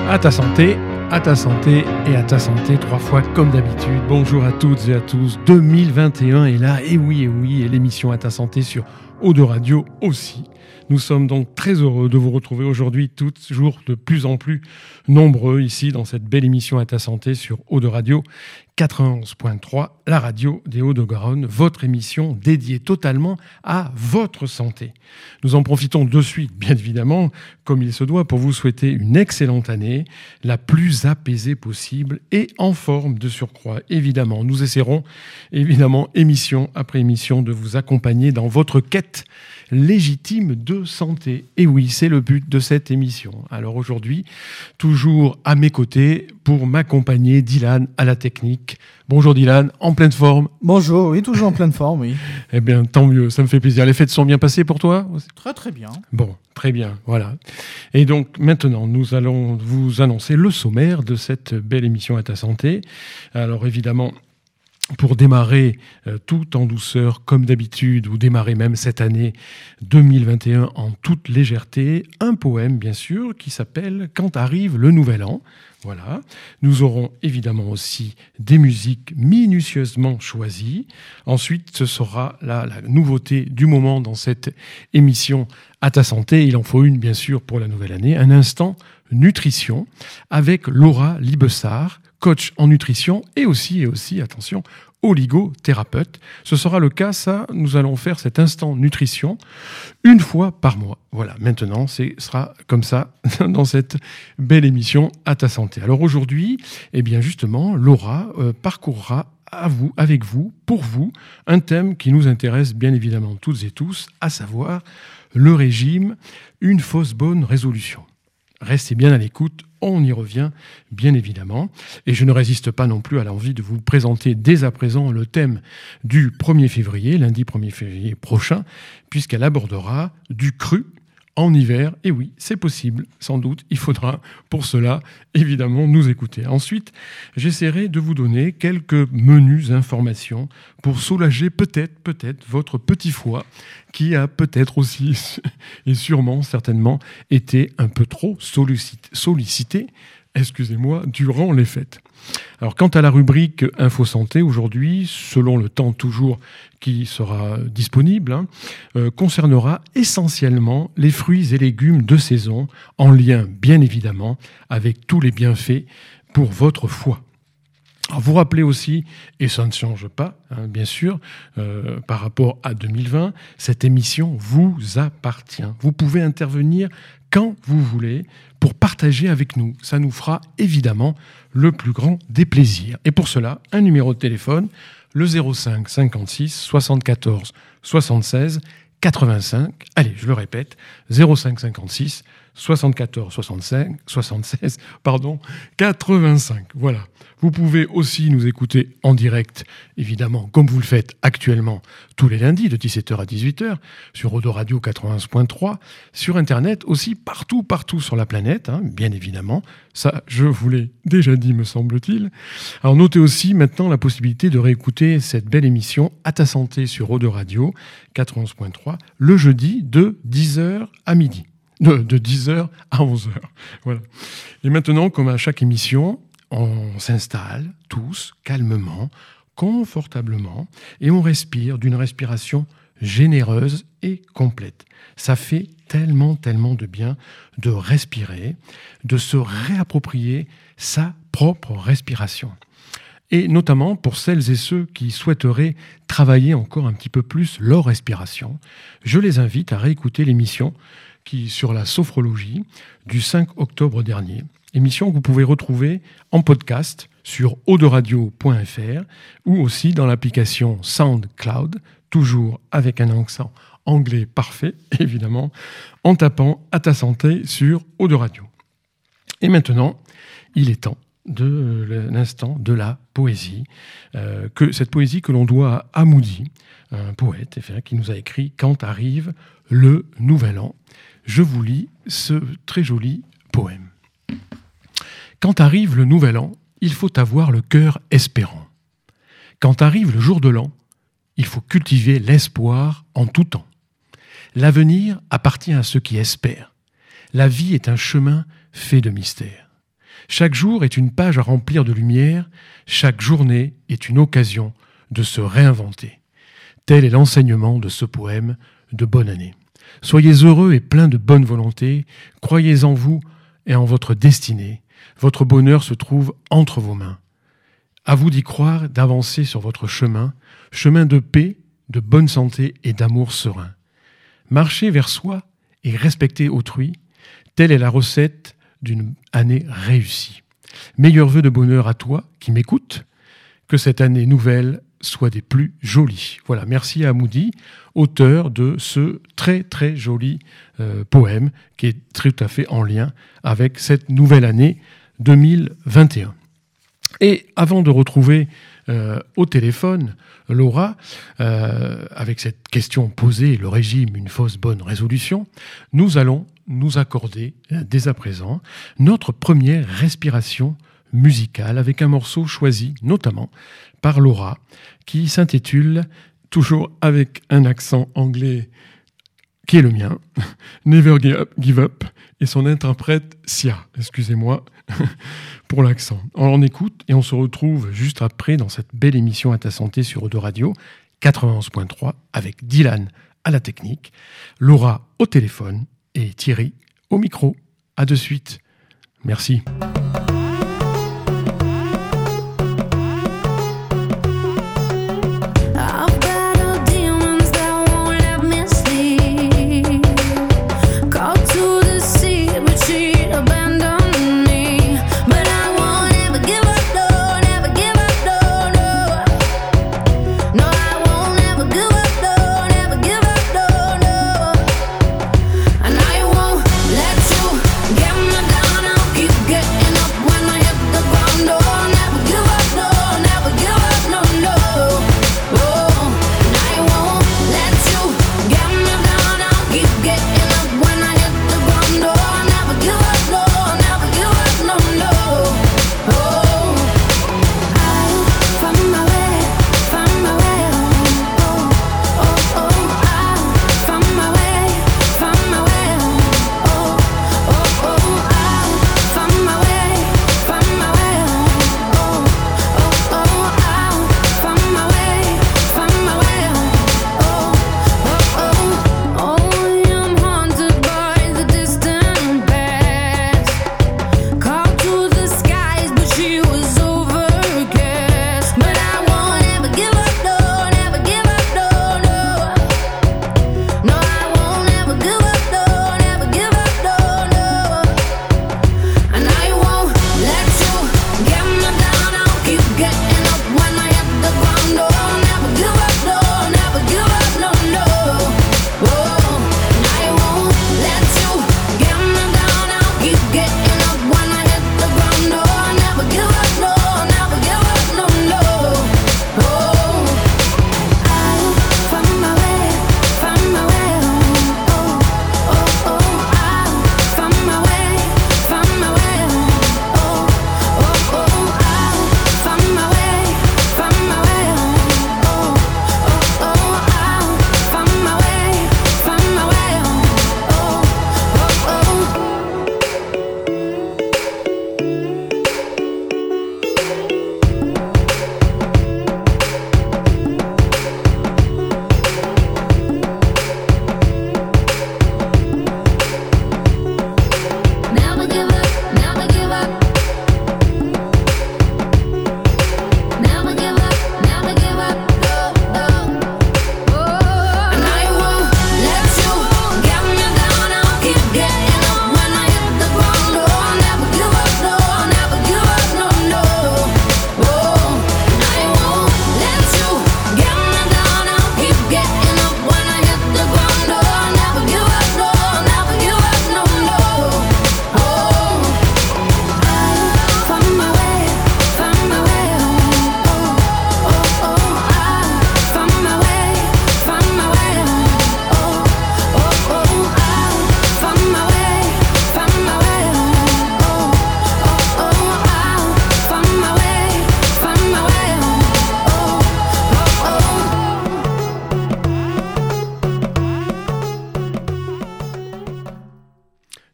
À ta santé et à ta santé, 3 fois comme d'habitude. Bonjour à toutes et à tous. 2021 est là, et oui, et l'émission À ta santé sur Eau de Radio aussi. Nous sommes donc très heureux de vous retrouver aujourd'hui, toujours de plus en plus nombreux ici dans cette belle émission À ta santé sur Eau de Radio 91.3, la radio des Hauts-de-Garonne, votre émission dédiée totalement à votre santé. Nous en profitons de suite, bien évidemment, comme il se doit, pour vous souhaiter une excellente année, la plus apaisée possible et en forme de surcroît. Évidemment, nous essaierons, émission après émission, de vous accompagner dans votre quête légitime de santé. Et oui, c'est le but de cette émission. Alors aujourd'hui, toujours à mes côtés, pour m'accompagner, Dylan à la technique. Bonjour Dylan, en pleine forme. Bonjour, oui, toujours en pleine forme, oui. Eh bien, tant mieux, ça me fait plaisir. Les fêtes sont bien passées pour toi ? Très très bien. Bon, très bien, voilà. Et donc maintenant, nous allons vous annoncer le sommaire de cette belle émission À ta santé. Alors évidemment, pour démarrer tout en douceur, comme d'habitude, ou démarrer même cette année 2021 en toute légèreté, un poème, bien sûr, qui s'appelle « Quand arrive le nouvel an ». Voilà. Nous aurons évidemment aussi des musiques minutieusement choisies. Ensuite, ce sera la nouveauté du moment dans cette émission À ta santé. Il en faut une, bien sûr, pour la nouvelle année. Un instant nutrition avec Laura Libessard, coach en nutrition et aussi, attention, oligothérapeute. Ce sera le cas, nous allons faire cet instant nutrition une fois par mois. Voilà, maintenant, ce sera comme ça dans cette belle émission À ta santé. Alors aujourd'hui, eh bien justement, Laura parcourra avec vous, pour vous, un thème qui nous intéresse bien évidemment toutes et tous, à savoir le régime, une fausse bonne résolution. Restez bien à l'écoute, on y revient bien évidemment. Et je ne résiste pas non plus à l'envie de vous présenter dès à présent le thème du 1er février, lundi 1er février prochain, puisqu'elle abordera du cru en hiver. Et oui, c'est possible, sans doute. Il faudra pour cela, évidemment, nous écouter. Ensuite, j'essaierai de vous donner quelques menues informations pour soulager peut-être votre petit foie qui a peut-être aussi, et sûrement, certainement, été un peu trop sollicité, durant les fêtes. Alors, quant à la rubrique Info Santé, aujourd'hui, selon le temps toujours qui sera disponible, concernera essentiellement les fruits et légumes de saison, en lien, bien évidemment, avec tous les bienfaits pour votre foie. Alors vous rappelez aussi, et ça ne change pas, bien sûr, par rapport à 2020, cette émission vous appartient. Vous pouvez intervenir quand vous voulez pour partager avec nous. Ça nous fera évidemment le plus grand des plaisirs. Et pour cela, un numéro de téléphone, le 05 56 74 76 85. Allez, je le répète, 05 56 74 76, 85. Voilà. Vous pouvez aussi nous écouter en direct, évidemment, comme vous le faites actuellement, tous les lundis de 17h à 18h, sur Eau de Radio 91.3, sur Internet aussi, partout sur la planète, bien évidemment. Ça, je vous l'ai déjà dit, me semble-t-il. Alors, notez aussi maintenant la possibilité de réécouter cette belle émission À ta santé sur Eau de Radio 91.3, le jeudi de 10h à midi. De 10h à 11h. Voilà. Et maintenant, comme à chaque émission, on s'installe tous calmement, confortablement, et on respire d'une respiration généreuse et complète. Ça fait tellement de bien de respirer, de se réapproprier sa propre respiration. Et notamment pour celles et ceux qui souhaiteraient travailler encore un petit peu plus leur respiration, je les invite à réécouter l'émission sur la sophrologie du 5 octobre dernier. Émission que vous pouvez retrouver en podcast sur auderadio.fr ou aussi dans l'application SoundCloud, toujours avec un accent anglais parfait, évidemment, en tapant À ta santé sur Eau de Radio. Et maintenant, il est temps de l'instant de la poésie, cette poésie que l'on doit à Moody, un poète qui nous a écrit « Quand arrive le nouvel an ». Je vous lis ce très joli poème. Quand arrive le nouvel an, il faut avoir le cœur espérant. Quand arrive le jour de l'an, il faut cultiver l'espoir en tout temps. L'avenir appartient à ceux qui espèrent. La vie est un chemin fait de mystères. Chaque jour est une page à remplir de lumière, chaque journée est une occasion de se réinventer. Tel est l'enseignement de ce poème de bonne année. Soyez heureux et pleins de bonne volonté, croyez en vous et en votre destinée. Votre bonheur se trouve entre vos mains. À vous d'y croire, d'avancer sur votre chemin, chemin de paix, de bonne santé et d'amour serein. Marchez vers soi et respectez autrui, telle est la recette d'une année réussie. Meilleurs vœux de bonheur à toi qui m'écoutes, que cette année nouvelle soit des plus jolies. Voilà, merci à Moody, auteur de ce très très joli poème qui est tout à fait en lien avec cette nouvelle année 2021. Et avant de retrouver au téléphone Laura, avec cette question posée, le régime, une fausse bonne résolution, nous allons nous accorder dès à présent notre première respiration musicale avec un morceau choisi notamment par Laura qui s'intitule, toujours avec un accent anglais qui est le mien, Never Give Up, et son interprète Sia. Excusez-moi pour l'accent. On écoute et on se retrouve juste après dans cette belle émission à ta santé sur Eau de Radio 91.3 avec Dylan à la technique, Laura au téléphone et Thierry au micro. À de suite. Merci. Get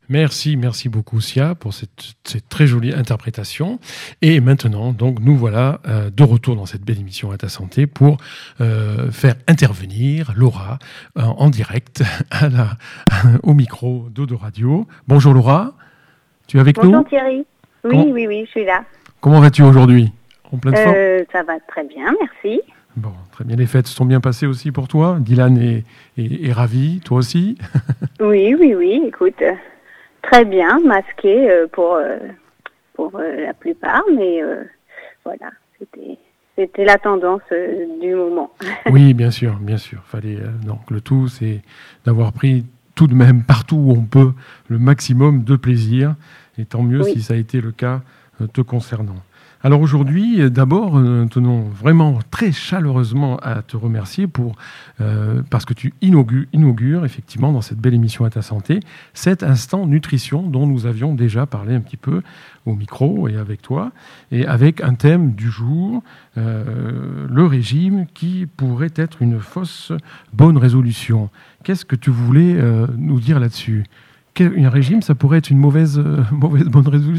Merci beaucoup Sia pour cette très jolie interprétation. Et maintenant, donc, nous voilà de retour dans cette belle émission à ta santé pour faire intervenir Laura en direct au micro d'Odo Radio. Bonjour Laura, tu es avec nous ? Bonjour Thierry. Oui, je suis là. Comment vas-tu aujourd'hui ? En pleine forme ? Ça va très bien, merci. Bon, très bien. Les fêtes se sont bien passées aussi pour toi ? Dylan est ravi, toi aussi ? Oui, écoute, très bien, masqué pour la plupart, mais voilà, c'était la tendance du moment. Oui, bien sûr. Fallait, donc le tout, c'est d'avoir pris tout de même partout où on peut le maximum de plaisir, et tant mieux si ça a été le cas te concernant. Alors aujourd'hui, d'abord, tenons vraiment très chaleureusement à te remercier parce que tu inaugures effectivement dans cette belle émission à ta santé cet instant nutrition dont nous avions déjà parlé un petit peu au micro et avec toi, et avec un thème du jour, le régime qui pourrait être une fausse bonne résolution. Qu'est-ce que tu voulais nous dire là-dessus ? Un régime, ça pourrait être une mauvaise bonne résolution ?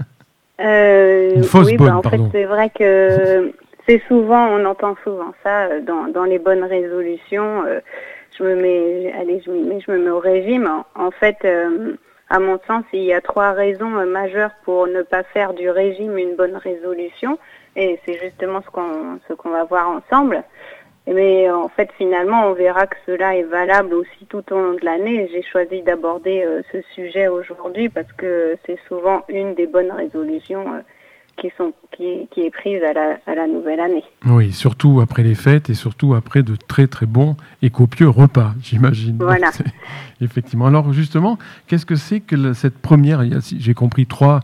Une fausse bonne, pardon. En fait, c'est vrai que on entend souvent ça dans les bonnes résolutions. Je me mets au régime. En fait, à mon sens, il y a 3 raisons majeures pour ne pas faire du régime une bonne résolution, et c'est justement ce qu'on va voir ensemble. Mais en fait, finalement, on verra que cela est valable aussi tout au long de l'année. J'ai choisi d'aborder ce sujet aujourd'hui parce que c'est souvent une des bonnes résolutions qui est prise à la nouvelle année. Oui, surtout après les fêtes et surtout après de très très bons et copieux repas, j'imagine. Voilà. Donc, effectivement. Alors justement, qu'est-ce que c'est que cette première ? J'ai compris 3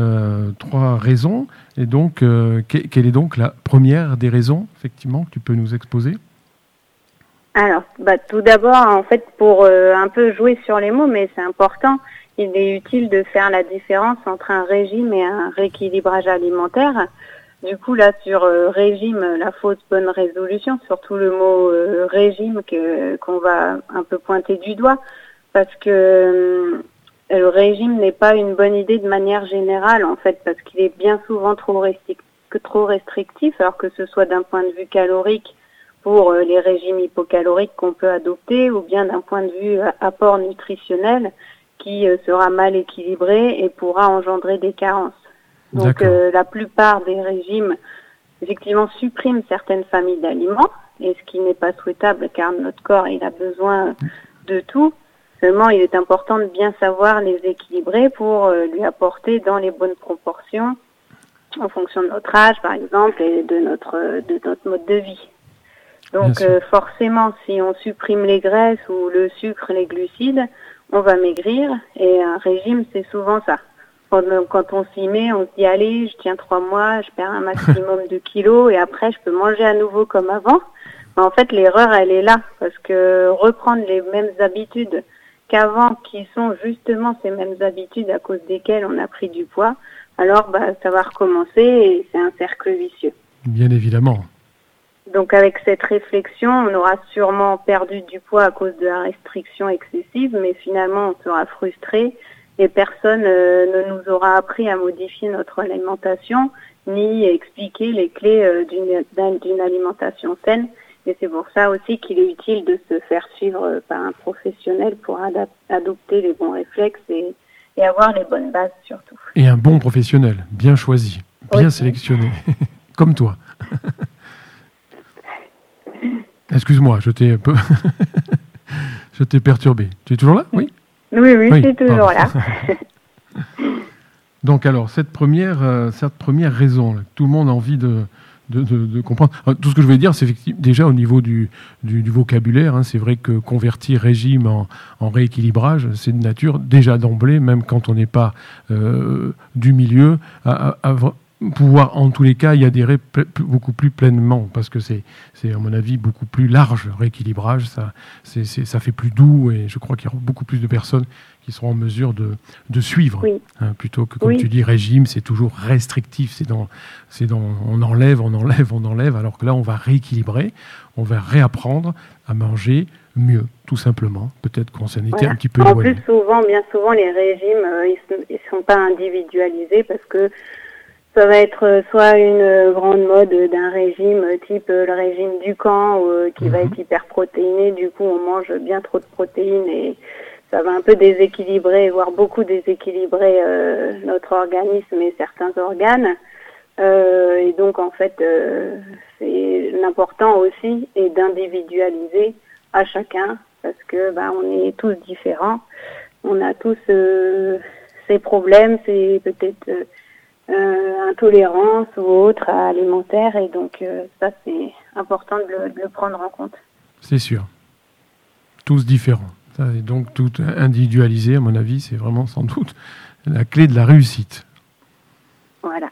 raisons. Et donc, quelle est donc la première des raisons, effectivement, que tu peux nous exposer ? Alors, tout d'abord, en fait, pour un peu jouer sur les mots, mais c'est important, il est utile de faire la différence entre un régime et un rééquilibrage alimentaire. Du coup, là, sur régime, la fausse bonne résolution, surtout le mot régime qu'on va un peu pointer du doigt, parce que le régime n'est pas une bonne idée de manière générale, en fait, parce qu'il est bien souvent trop restrictif, alors que ce soit d'un point de vue calorique pour les régimes hypocaloriques qu'on peut adopter, ou bien d'un point de vue apport nutritionnel qui sera mal équilibré et pourra engendrer des carences. Donc la plupart des régimes, effectivement, suppriment certaines familles d'aliments, et ce qui n'est pas souhaitable car notre corps il a besoin de tout. Seulement, il est important de bien savoir les équilibrer pour lui apporter dans les bonnes proportions en fonction de notre âge, par exemple, et de notre mode de vie. Donc, forcément, si on supprime les graisses ou le sucre, les glucides, on va maigrir, et un régime, c'est souvent ça. Quand on s'y met, on se dit, allez, je tiens 3 mois, je perds un maximum de kilos, et après, je peux manger à nouveau comme avant. Mais en fait, l'erreur, elle est là, parce que reprendre les mêmes habitudes qu'avant, qui sont justement ces mêmes habitudes à cause desquelles on a pris du poids, alors ça va recommencer et c'est un cercle vicieux. Bien évidemment. Donc avec cette réflexion, on aura sûrement perdu du poids à cause de la restriction excessive, mais finalement on sera frustré et personne ne nous aura appris à modifier notre alimentation ni expliquer les clés d'une alimentation saine. Et c'est pour ça aussi qu'il est utile de se faire suivre par un professionnel pour adopter les bons réflexes et avoir les bonnes bases surtout. Et un bon professionnel, bien choisi, bien sélectionné, comme toi. Excuse-moi, je t'ai un peu je t'ai perturbé. Tu es toujours là ? Oui. Oui, je suis toujours là. Donc alors, cette première raison, là, tout le monde a envie de comprendre. Tout ce que je vais dire, c'est déjà au niveau du vocabulaire, hein, c'est vrai que convertir régime en rééquilibrage, c'est de nature, déjà d'emblée, même quand on n'est pas du milieu, pouvoir, en tous les cas, y adhérer beaucoup plus pleinement, parce que c'est à mon avis beaucoup plus large, le rééquilibrage, ça fait plus doux, et je crois qu'il y aura beaucoup plus de personnes qui seront en mesure de suivre, Oui. plutôt que, comme Oui. tu dis, régime, c'est toujours restrictif, on enlève, alors que là, on va rééquilibrer, on va réapprendre à manger mieux, tout simplement. Peut-être qu'on s'en était Voilà. un petit peu En éloigné. plus, bien souvent, les régimes, ils sont pas individualisés parce que ça va être soit une grande mode d'un régime type le régime Dukan qui va être hyper protéiné. Du coup, on mange bien trop de protéines et ça va un peu déséquilibrer, voire beaucoup déséquilibrer notre organisme et certains organes. Et donc, en fait, c'est l'important aussi est d'individualiser à chacun parce que on est tous différents. On a tous ces problèmes, c'est peut-être intolérance ou autre alimentaire et donc ça c'est important de le prendre en compte. C'est sûr. Tous différents. Et donc tout individualisé, à mon avis, c'est vraiment sans doute la clé de la réussite. Voilà.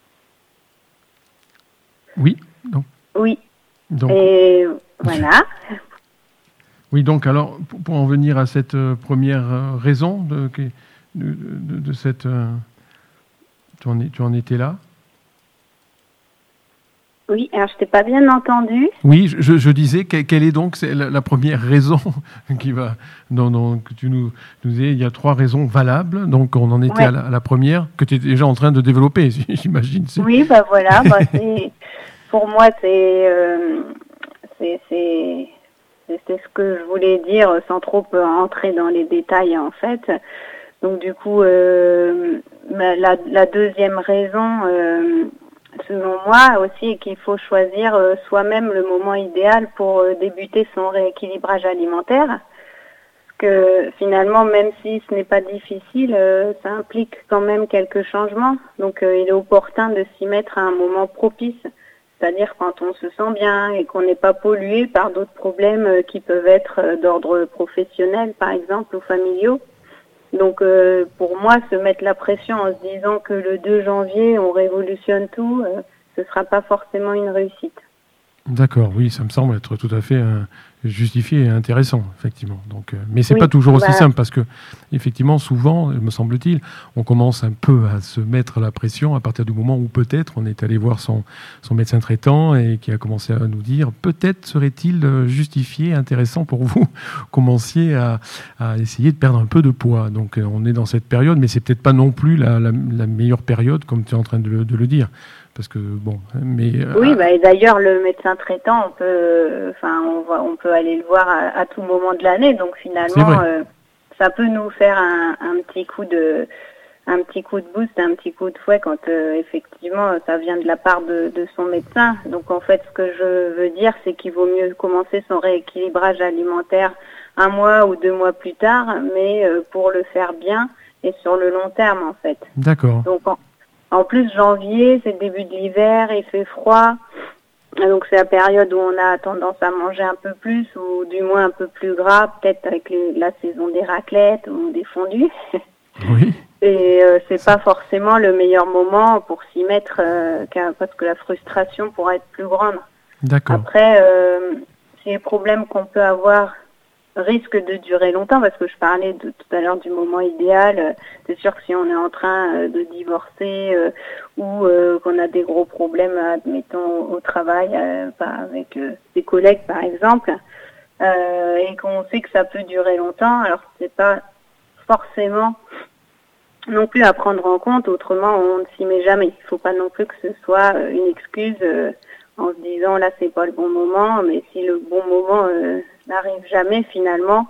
Oui. Oui. Donc, et voilà. Oui, donc alors, pour en venir à cette première raison de cette... tu en étais là ? Oui, alors je t'ai pas bien entendu. Oui, je disais, quelle est donc la première raison que tu nous disais, il y a 3 raisons valables, donc on en était à la première, que tu es déjà en train de développer, j'imagine. Oui, voilà, pour moi c'est ce que je voulais dire sans trop entrer dans les détails en fait. Donc du coup, la deuxième raison, selon moi aussi, est qu'il faut choisir soi-même le moment idéal pour débuter son rééquilibrage alimentaire. Parce que finalement, même si ce n'est pas difficile, ça implique quand même quelques changements. Donc il est opportun de s'y mettre à un moment propice. C'est-à-dire quand on se sent bien et qu'on n'est pas pollué par d'autres problèmes qui peuvent être d'ordre professionnel, par exemple, ou familiaux. Donc pour moi, se mettre la pression en se disant que le 2 janvier, on révolutionne tout, ce ne sera pas forcément une réussite. D'accord, oui, ça me semble être tout à fait justifié et intéressant, effectivement. Donc, mais c'est pas toujours aussi simple parce que, effectivement, souvent, me semble-t-il, on commence un peu à se mettre la pression à partir du moment où peut-être on est allé voir son médecin traitant et qui a commencé à nous dire peut-être serait-il justifié, intéressant pour vous, commenciez à essayer de perdre un peu de poids. Donc, on est dans cette période, mais c'est peut-être pas non plus la meilleure période, comme tu es en train de le dire. Parce que oui, et d'ailleurs le médecin traitant, on peut aller le voir à tout moment de l'année, donc finalement ça peut nous faire un petit coup de boost, un petit coup de fouet quand effectivement ça vient de la part de son médecin. Donc en fait, ce que je veux dire, c'est qu'il vaut mieux commencer son rééquilibrage alimentaire 1 mois ou 2 mois plus tard, mais pour le faire bien et sur le long terme en fait. D'accord. Donc en plus, janvier, c'est le début de l'hiver, il fait froid. Donc c'est la période où on a tendance à manger un peu plus, ou du moins un peu plus gras, peut-être avec la saison des raclettes ou des fondus. Oui. Et c'est pas forcément le meilleur moment pour s'y mettre, parce que la frustration pourra être plus grande. D'accord. Après, c'est les problèmes qu'on peut avoir risque de durer longtemps, parce que je parlais tout à l'heure du moment idéal. C'est sûr que si on est en train de divorcer ou qu'on a des gros problèmes, admettons, au travail, avec des collègues par exemple, et qu'on sait que ça peut durer longtemps, alors c'est pas forcément non plus à prendre en compte, autrement on ne s'y met jamais. Il faut pas non plus que ce soit une excuse en se disant là c'est pas le bon moment, mais si le bon moment n'arrive jamais finalement,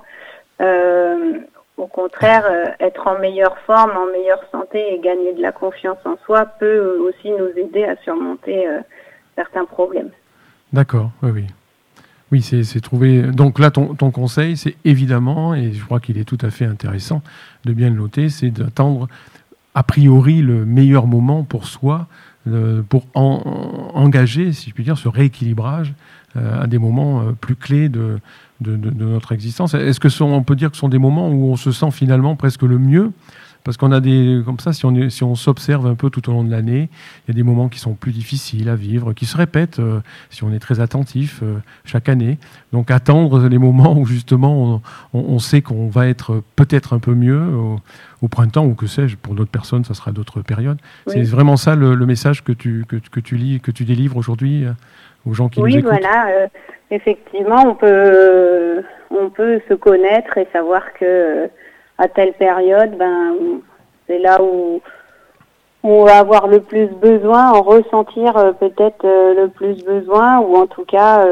au contraire, être en meilleure forme, en meilleure santé et gagner de la confiance en soi peut aussi nous aider à surmonter certains problèmes. D'accord, oui. Oui, c'est trouver... Donc là, ton conseil, c'est évidemment, et je crois qu'il est tout à fait intéressant de bien le noter, c'est d'attendre a priori le meilleur moment pour soi, pour engager, si je puis dire, ce rééquilibrage à des moments plus clés de notre existence. Est-ce que on peut dire que ce sont des moments où on se sent finalement presque le mieux, Parce qu'on a comme ça, si on s'observe un peu tout au long de l'année, il y a des moments qui sont plus difficiles à vivre, qui se répètent si on est très attentif chaque année. Donc attendre les moments où justement on sait qu'on va être peut-être un peu mieux au printemps, ou que sais-je, pour d'autres personnes, ça sera d'autres périodes. Oui. C'est vraiment ça le message que tu délivres aujourd'hui aux gens qui nous écoutent. Oui, voilà. Effectivement, on peut se connaître et savoir que à telle période, c'est là où on va avoir le plus besoin, en ressentir peut-être le plus besoin, ou en tout cas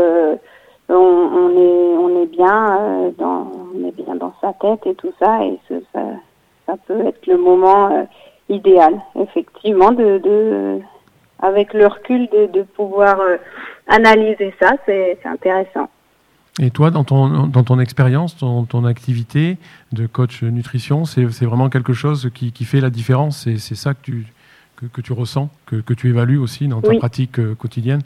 on est bien dans sa tête et tout ça, et ça peut être le moment idéal, effectivement, avec le recul de pouvoir analyser ça, c'est intéressant. Et toi, dans ton expérience, ton activité de coach nutrition, c'est vraiment quelque chose qui fait la différence. C'est ça que tu ressens, que tu évalues aussi dans ta pratique quotidienne.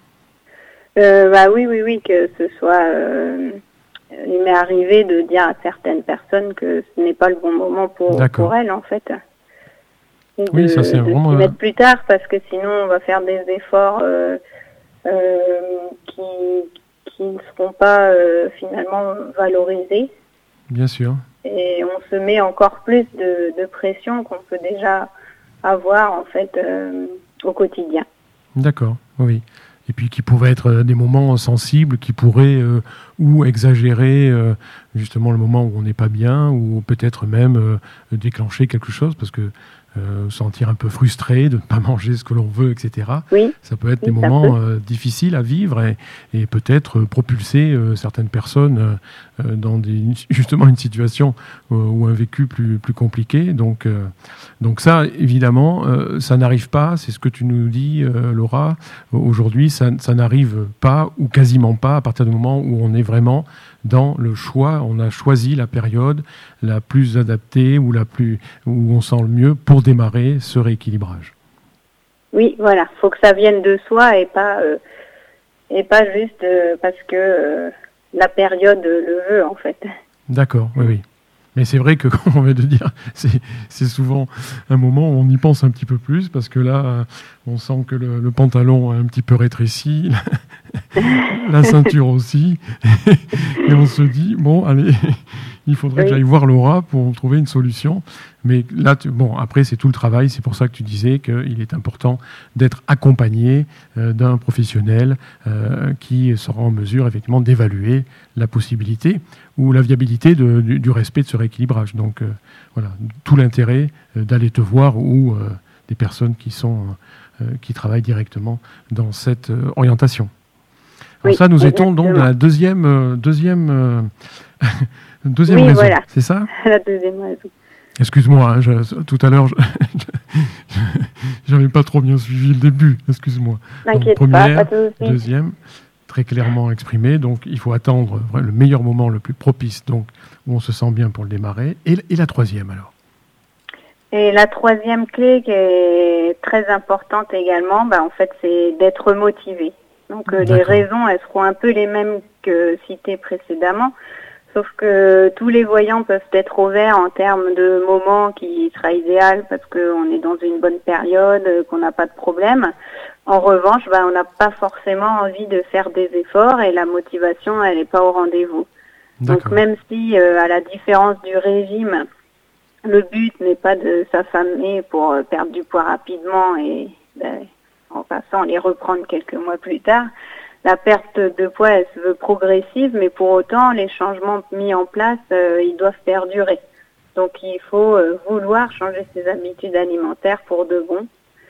Oui, que ce soit. Il m'est arrivé de dire à certaines personnes que ce n'est pas le bon moment pour elles, en fait. Oui, ça c'est vraiment. De s'y mettre plus tard, parce que sinon on va faire des efforts qui ne seront pas finalement valorisés. Bien sûr. Et on se met encore plus de pression qu'on peut déjà avoir en fait au quotidien. D'accord, oui. Et puis qui pourraient être des moments sensibles, qui pourraient ou exagérer justement le moment où on n'est pas bien, ou peut-être même déclencher quelque chose, parce que sentir un peu frustré de ne pas manger ce que l'on veut, etc. Oui, ça peut être des moments difficiles à vivre et peut-être propulser certaines personnes dans justement une situation ou un vécu plus compliqué. Donc ça, évidemment, ça n'arrive pas, c'est ce que tu nous dis, Laura. Aujourd'hui, ça n'arrive pas ou quasiment pas à partir du moment où on est vraiment dans le choix, on a choisi la période la plus adaptée ou où on sent le mieux pour démarrer ce rééquilibrage. Oui, voilà, faut que ça vienne de soi et pas juste parce que la période le veut en fait. D'accord, oui. Mais c'est vrai que, comme on vient de dire, c'est souvent un moment où on y pense un petit peu plus, parce que là, on sent que le pantalon est un petit peu rétréci, la ceinture aussi, et on se dit, bon, allez, il faudrait que j'aille voir Laura pour trouver une solution. Mais là, après, c'est tout le travail, c'est pour ça que tu disais qu'il est important d'être accompagné d'un professionnel qui sera en mesure, effectivement, d'évaluer la possibilité ou la viabilité du respect de ce rééquilibrage. Donc, voilà, tout l'intérêt d'aller te voir ou des personnes qui travaillent directement dans cette orientation. Alors ça, nous étions donc dans la deuxième raison, voilà. C'est ça ? La deuxième raison. Excuse-moi, tout à l'heure, j'avais pas trop bien suivi le début, excuse-moi. T'inquiète première, pas de souci. Deuxième, très clairement exprimé, donc il faut attendre le meilleur moment, le plus propice, donc où on se sent bien pour le démarrer. Et la troisième alors ? Et la troisième clé qui est très importante également, en fait, c'est d'être motivé. Donc les raisons, elles seront un peu les mêmes que citées précédemment, sauf que tous les voyants peuvent être au vert en termes de moment qui sera idéal parce qu'on est dans une bonne période, qu'on n'a pas de problème. En revanche, on n'a pas forcément envie de faire des efforts et la motivation, elle n'est pas au rendez-vous. Donc même si, à la différence du régime, le but n'est pas de s'affamer pour perdre du poids rapidement et en passant les reprendre quelques mois plus tard, la perte de poids, elle se veut progressive, mais pour autant, les changements mis en place, ils doivent perdurer. Donc, il faut vouloir changer ses habitudes alimentaires pour de bon.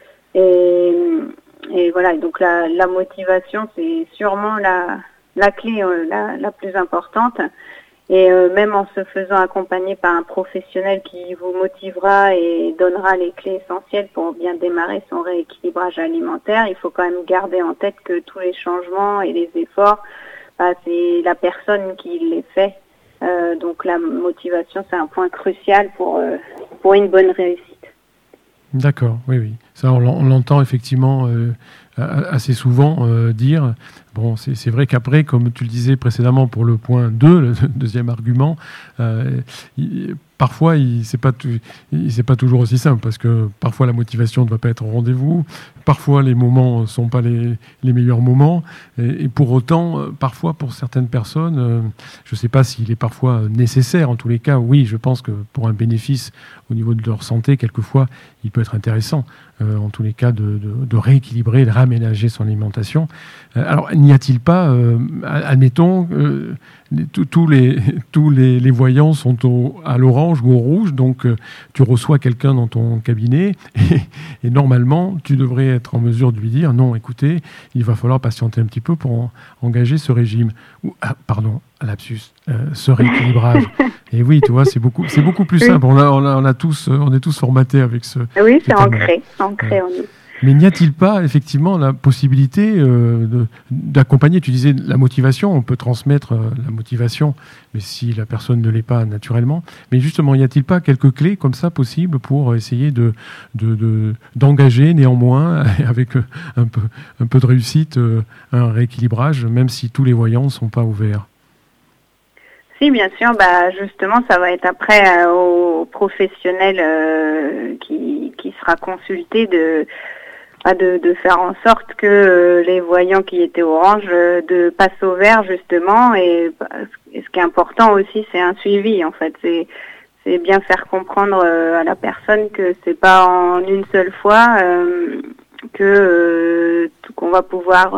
Et voilà, donc la motivation, c'est sûrement la clé la plus importante. Et même en se faisant accompagner par un professionnel qui vous motivera et donnera les clés essentielles pour bien démarrer son rééquilibrage alimentaire, il faut quand même garder en tête que tous les changements et les efforts, c'est la personne qui les fait. Donc la motivation, c'est un point crucial pour une bonne réussite. D'accord, oui. Ça, on l'entend effectivement assez souvent dire. Bon, c'est vrai qu'après, comme tu le disais précédemment pour le point 2, le deuxième argument, parfois, c'est pas toujours aussi simple, parce que parfois la motivation ne va pas être au rendez-vous, parfois les moments ne sont pas les meilleurs moments, et pour autant, parfois pour certaines personnes, je ne sais pas s'il est parfois nécessaire, en tous les cas, oui, je pense que pour un bénéfice au niveau de leur santé, quelquefois, il peut être intéressant, en tous les cas, de rééquilibrer, de réaménager son alimentation. Alors, n'y a-t-il pas, admettons, tous les voyants sont à l'orange ou au rouge, donc tu reçois quelqu'un dans ton cabinet et normalement, tu devrais être en mesure de lui dire non, écoutez, il va falloir patienter un petit peu pour engager ce régime. Lapsus, ce rééquilibrage. Et oui, tu vois, c'est beaucoup plus simple. On est tous formatés avec ce. Oui, c'est ancré en nous. Mais n'y a-t-il pas effectivement la possibilité d'accompagner, tu disais la motivation, on peut transmettre la motivation, mais si la personne ne l'est pas naturellement, mais justement, n'y a-t-il pas quelques clés comme ça possibles pour essayer d'engager néanmoins, avec un peu de réussite, un rééquilibrage, même si tous les voyants ne sont pas ouverts? Si, bien sûr, justement, ça va être après au professionnel qui sera consulté de faire en sorte que les voyants qui étaient orange de passer au vert, justement. Et ce qui est important aussi, c'est un suivi, en fait. C'est bien faire comprendre à la personne que c'est pas en une seule fois qu'on va pouvoir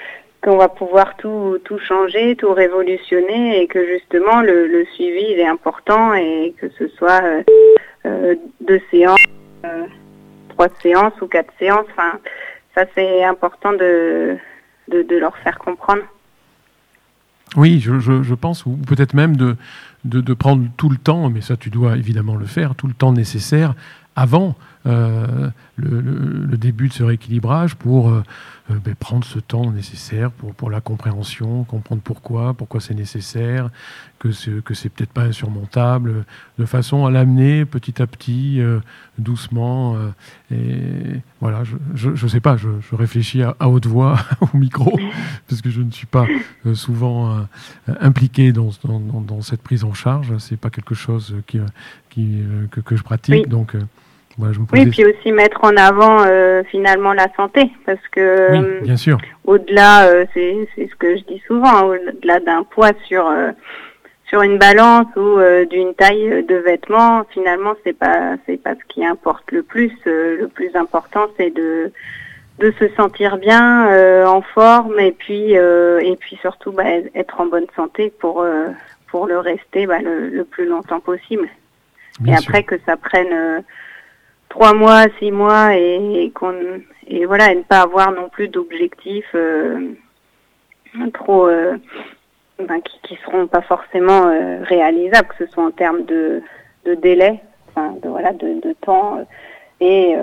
tout changer, tout révolutionner, et que justement le suivi il est important, et que ce soit 2 séances, 3 séances ou 4 séances. Enfin, ça c'est important de leur faire comprendre. Oui, je pense, ou peut-être même de prendre tout le temps, mais ça tu dois évidemment le faire, tout le temps nécessaire avant le début de ce rééquilibrage pour prendre ce temps nécessaire pour la compréhension, comprendre pourquoi c'est nécessaire, que c'est peut-être pas insurmontable, de façon à l'amener petit à petit, doucement. Et voilà, je sais pas, je réfléchis à haute voix au micro, parce que je ne suis pas souvent impliqué dans cette prise en charge. C'est pas quelque chose que je pratique, oui. Donc. Oui, puis aussi mettre en avant finalement la santé, parce que oui, bien sûr. Au-delà, c'est ce que je dis souvent, au-delà d'un poids sur une balance ou d'une taille de vêtements, finalement c'est pas ce qui importe le plus. Le plus important, c'est de se sentir bien, en forme, et puis surtout être en bonne santé pour le rester le plus longtemps possible. Bien et sûr. Après que ça prenne 3 mois, 6 mois, et ne pas avoir non plus d'objectifs trop qui seront pas forcément réalisables, que ce soit en termes de délai, de temps et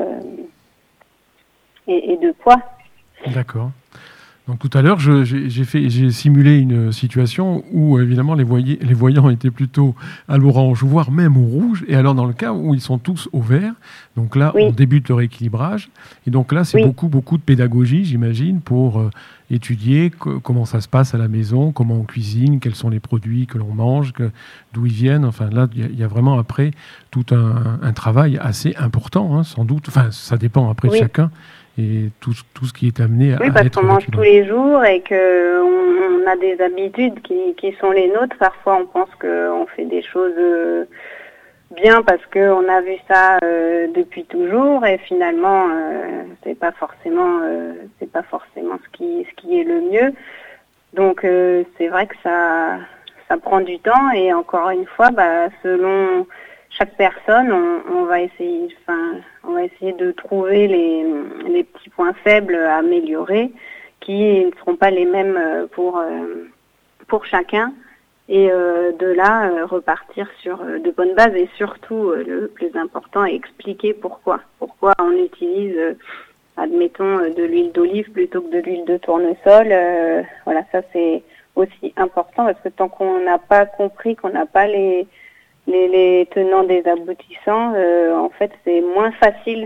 de poids. D'accord. Donc tout à l'heure, j'ai simulé une situation où évidemment les voyants étaient plutôt à l'orange, voire même au rouge. Et alors dans le cas où ils sont tous au vert, donc là oui. On débute le rééquilibrage. Et donc là, c'est oui. beaucoup de pédagogie, j'imagine, pour étudier comment ça se passe à la maison, comment on cuisine, quels sont les produits que l'on mange, d'où ils viennent. Enfin là, il y a vraiment après tout un travail assez important, hein, sans doute. Enfin, ça dépend après oui. de chacun. Et tout ce qui est amené à être... Oui, parce qu'on mange tous les jours et qu'on a des habitudes qui sont les nôtres. Parfois, on pense qu'on fait des choses bien parce qu'on a vu ça depuis toujours, et finalement, c'est pas forcément ce qui est le mieux. Donc, c'est vrai que ça prend du temps, et encore une fois, selon chaque personne, on va essayer de trouver les petits points faibles à améliorer, qui ne seront pas les mêmes pour chacun, et de là repartir sur de bonnes bases, et surtout le plus important, expliquer pourquoi on utilise admettons de l'huile d'olive plutôt que de l'huile de tournesol. Voilà, ça c'est aussi important, parce que tant qu'on n'a pas compris, qu'on n'a pas les tenants des aboutissants, en fait c'est moins facile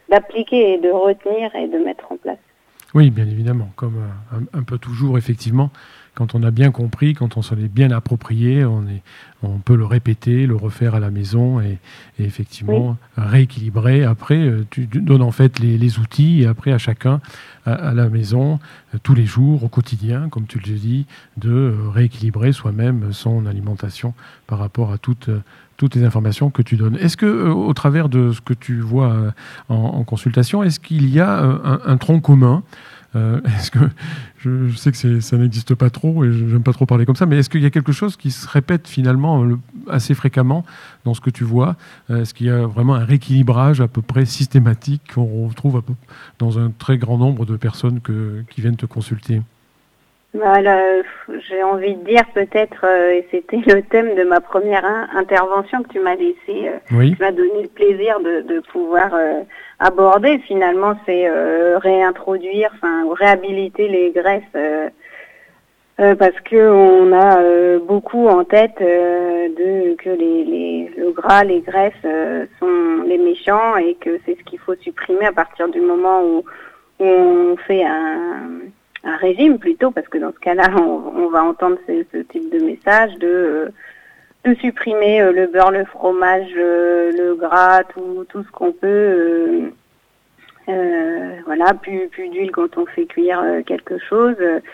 d'appliquer et de retenir et de mettre en place. Oui, bien évidemment, comme un peu toujours, effectivement, quand on a bien compris, quand on s'en est bien approprié, on peut le répéter, le refaire à la maison et effectivement rééquilibrer. Après, tu donnes en fait les outils et après à chacun, à la maison, tous les jours, au quotidien, comme tu le dis, de rééquilibrer soi-même son alimentation par rapport à toutes les informations que tu donnes. Est-ce que, au travers de ce que tu vois en consultation, est-ce qu'il y a un tronc commun ? Est-ce que je sais que ça n'existe pas trop et je n'aime pas trop parler comme ça, mais est-ce qu'il y a quelque chose qui se répète finalement assez fréquemment dans ce que tu vois ? Est-ce qu'il y a vraiment un rééquilibrage à peu près systématique qu'on retrouve dans un très grand nombre de personnes qui viennent te consulter ? J'ai envie de dire peut-être, et c'était le thème de ma première intervention que tu m'as laissé, oui. Tu m'as donné le plaisir de pouvoir aborder. Finalement, c'est réintroduire, ou réhabiliter les graisses, parce que on a beaucoup en tête que le gras, les graisses sont les méchants et que c'est ce qu'il faut supprimer à partir du moment où on fait un régime plutôt, parce que dans ce cas-là, on va entendre ce type de message de supprimer le beurre, le fromage, le gras, tout ce qu'on peut. Plus d'huile quand on fait cuire quelque chose.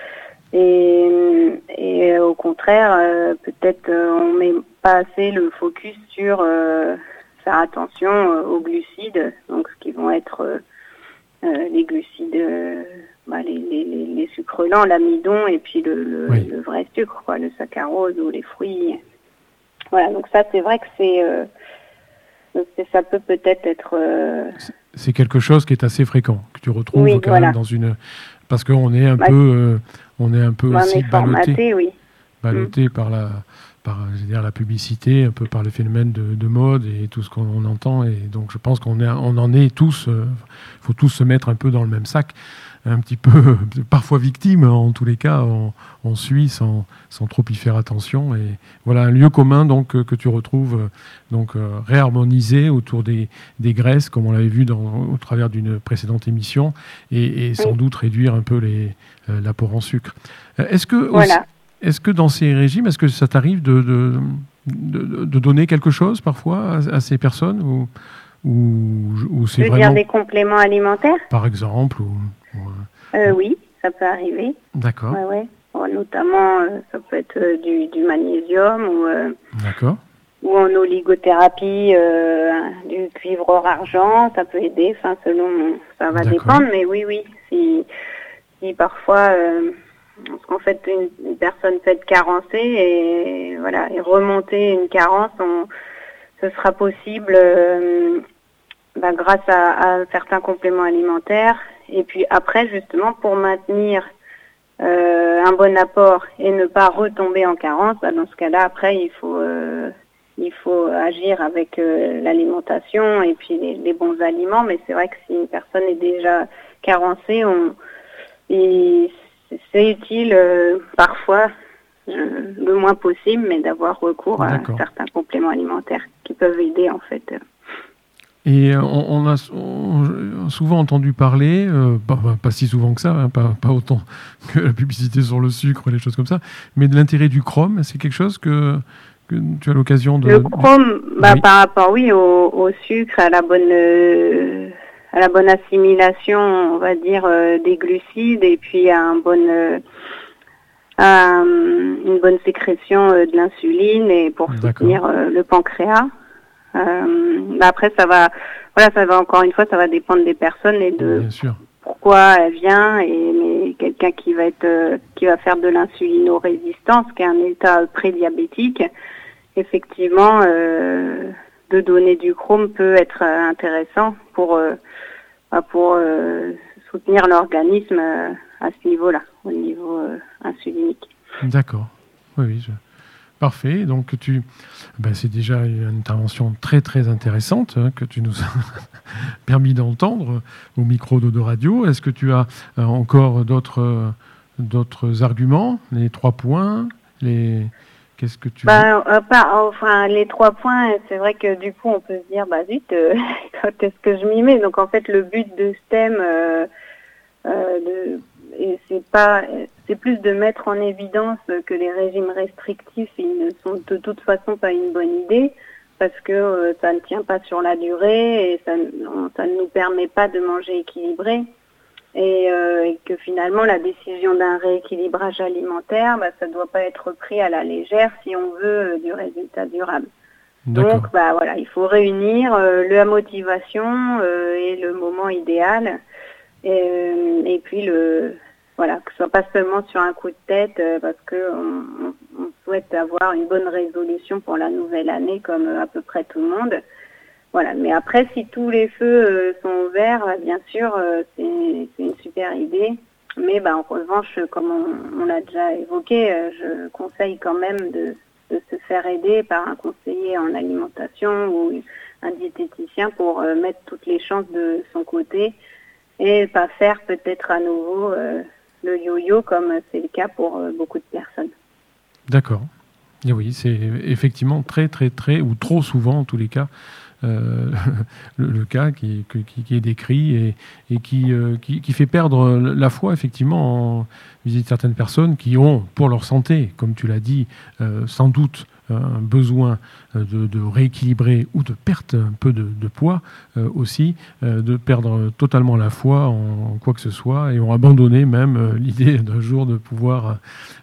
Et au contraire, peut-être on met pas assez le focus sur faire attention aux glucides, donc ce qui vont être les glucides. Les sucres lents, l'amidon et puis le vrai sucre, quoi, le saccharose ou les fruits. Voilà, donc ça c'est vrai que ça peut peut-être être. C'est quelque chose qui est assez fréquent que tu retrouves même dans une, parce qu'on est un peu aussi ballotté par la publicité, un peu par le phénomène de mode et tout ce qu'on entend, et donc je pense qu'on en est tous. Il faut tous se mettre un peu dans le même sac. Un petit peu, parfois victime, en tous les cas, on suit sans trop y faire attention. Et voilà un lieu commun donc que tu retrouves réharmonisé autour des graisses, comme on l'avait vu au travers d'une précédente émission, et sans doute réduire un peu l'apport en sucre. Est-ce que dans ces régimes, est-ce que ça t'arrive de donner quelque chose parfois à ces personnes ou c'est vraiment... dire des compléments alimentaires, par exemple oui, ça peut arriver. D'accord. Ouais. Bon, notamment, ça peut être du magnésium D'accord. Ou en oligothérapie, du cuivre hors argent, ça peut aider. Enfin, selon, ça va dépendre, mais oui. Si parfois, parce qu'en fait, une personne peut être carencée et remonter une carence, ce sera possible. Grâce à certains compléments alimentaires. Et puis après, justement, pour maintenir un bon apport et ne pas retomber en carence, dans ce cas-là, après, il faut agir avec l'alimentation et puis les bons aliments. Mais c'est vrai que si une personne est déjà carencée, c'est utile parfois, le moins possible, mais d'avoir recours à certains compléments alimentaires qui peuvent aider en fait. Et on a souvent entendu parler, pas si souvent que ça, pas autant que la publicité sur le sucre, les choses comme ça, mais de l'intérêt du chrome. C'est quelque chose que tu as l'occasion de... Le chrome, par rapport au sucre, à la bonne assimilation, on va dire, des glucides, et puis à une bonne sécrétion de l'insuline et pour soutenir le pancréas. Après, ça va encore une fois, ça va dépendre des personnes et de pourquoi elle vient. Mais quelqu'un qui va faire de l'insulinorésistance, qui est un état prédiabétique, effectivement, de donner du chrome peut être intéressant pour soutenir l'organisme à ce niveau-là, au niveau insulinique. D'accord. Oui. Parfait. Donc c'est déjà une intervention très très intéressante que tu nous as permis d'entendre au micro d'Odo Radio. Est-ce que tu as encore d'autres arguments, les 3 points, Qu'est-ce que tu enfin, les 3 points, c'est vrai que du coup, on peut se dire, zut, quand est-ce que je m'y mets? Donc, en fait, le but de ce thème, c'est plus de mettre en évidence que les régimes restrictifs, ils ne sont de toute façon pas une bonne idée, parce que ça ne tient pas sur la durée et ça ne nous permet pas de manger équilibré. Et que finalement la décision d'un rééquilibrage alimentaire, ça doit pas être pris à la légère si on veut du résultat durable. D'accord. Donc voilà, il faut réunir la motivation et le moment idéal, et puis voilà, que ce soit pas seulement sur un coup de tête, parce que on souhaite avoir une bonne résolution pour la nouvelle année comme à peu près tout le monde. Voilà, mais après, si tous les feux sont ouverts, bien sûr, c'est une super idée. Mais en revanche, comme on l'a déjà évoqué, je conseille quand même de se faire aider par un conseiller en alimentation ou un diététicien pour mettre toutes les chances de son côté et pas faire peut-être à nouveau le yo-yo comme c'est le cas pour beaucoup de personnes. D'accord. Et oui, c'est effectivement très, très, très, ou trop souvent en tous les cas, le cas qui est décrit et qui fait perdre la foi effectivement vis-à-vis de certaines personnes qui ont, pour leur santé, comme tu l'as dit, sans doute un besoin de rééquilibrer ou de perdre un peu de poids aussi, de perdre totalement la foi en quoi que ce soit et ont abandonné même l'idée d'un jour de pouvoir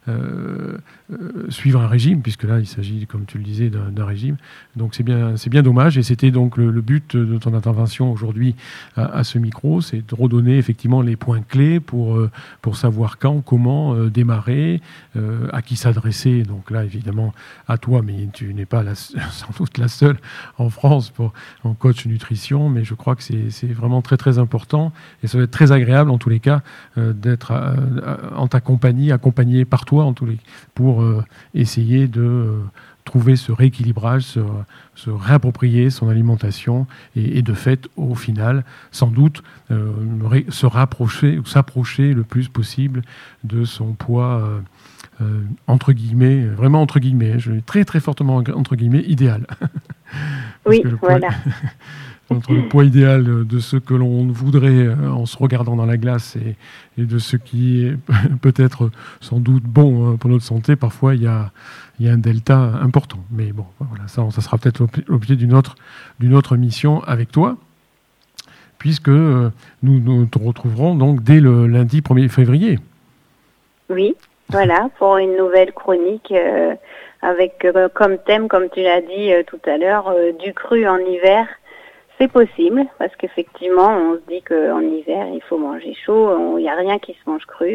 suivre un régime, puisque là il s'agit, comme tu le disais, d'un régime. Donc c'est bien dommage, et c'était donc le but de ton intervention aujourd'hui à ce micro, c'est de redonner effectivement les points clés pour savoir quand, comment démarrer, à qui s'adresser. Donc là évidemment à toi, mais tu n'es pas sans doute la seule en France en coach nutrition, mais je crois que c'est vraiment très très important, et ça va être très agréable en tous les cas d'être en ta compagnie, accompagné par toi en tous les, pour essayer de trouver ce rééquilibrage, se réapproprier son alimentation et de fait, au final, sans doute, se rapprocher ou s'approcher le plus possible de son poids, entre guillemets, vraiment entre guillemets, je vais très très fortement entre guillemets, idéal. Oui, voilà. Entre le poids idéal de ce que l'on voudrait en se regardant dans la glace et de ce qui est peut-être sans doute bon pour notre santé, parfois il y a un delta important. Mais bon, voilà, ça sera peut-être l'objet d'une autre mission avec toi, puisque nous te retrouverons donc dès le lundi 1er février. Oui, voilà, pour une nouvelle chronique avec comme thème, comme tu l'as dit tout à l'heure, du cru en hiver. C'est possible, parce qu'effectivement, on se dit qu'en hiver, il faut manger chaud, il n'y a rien qui se mange cru,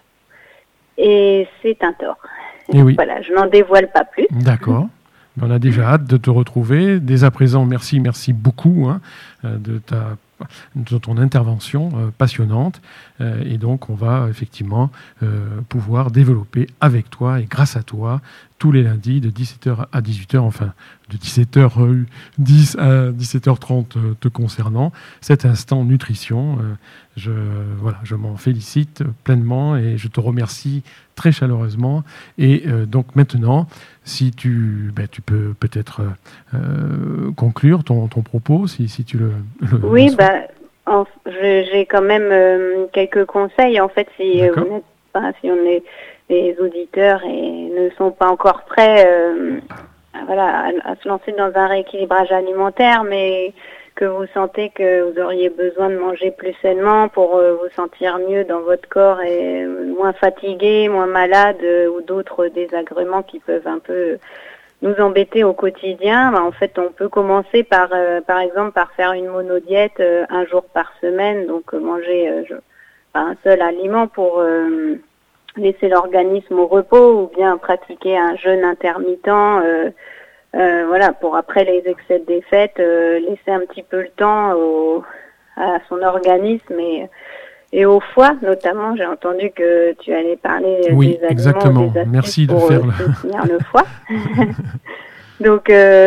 et c'est un tort. Et oui. Voilà, je n'en dévoile pas plus. D'accord. On a déjà hâte de te retrouver. Dès à présent, merci beaucoup de ton intervention passionnante. Et donc, on va effectivement pouvoir développer avec toi et grâce à toi tous les lundis de 17h à 18h, enfin de 17h10 à 17h30 te concernant, cet instant nutrition. Je m'en félicite pleinement et je te remercie très chaleureusement. Et donc maintenant, si tu peux peut-être conclure ton propos, si tu le oui, j'ai quand même quelques conseils. En fait, si on est les auditeurs et ne sont pas encore prêts à se lancer dans un rééquilibrage alimentaire, mais que vous sentez que vous auriez besoin de manger plus sainement pour vous sentir mieux dans votre corps et moins fatigué, moins malade ou d'autres désagréments qui peuvent un peu nous embêter au quotidien, en fait, on peut commencer par exemple, par faire une monodiète un jour par semaine, donc manger un seul aliment pour laisser l'organisme au repos, ou bien pratiquer un jeûne intermittent, pour après les excès des fêtes, laisser un petit peu le temps à son organisme et au foie, notamment. J'ai entendu que tu allais parler des aliments, exactement. Des astuces merci de pour faire soutenir le foie. Donc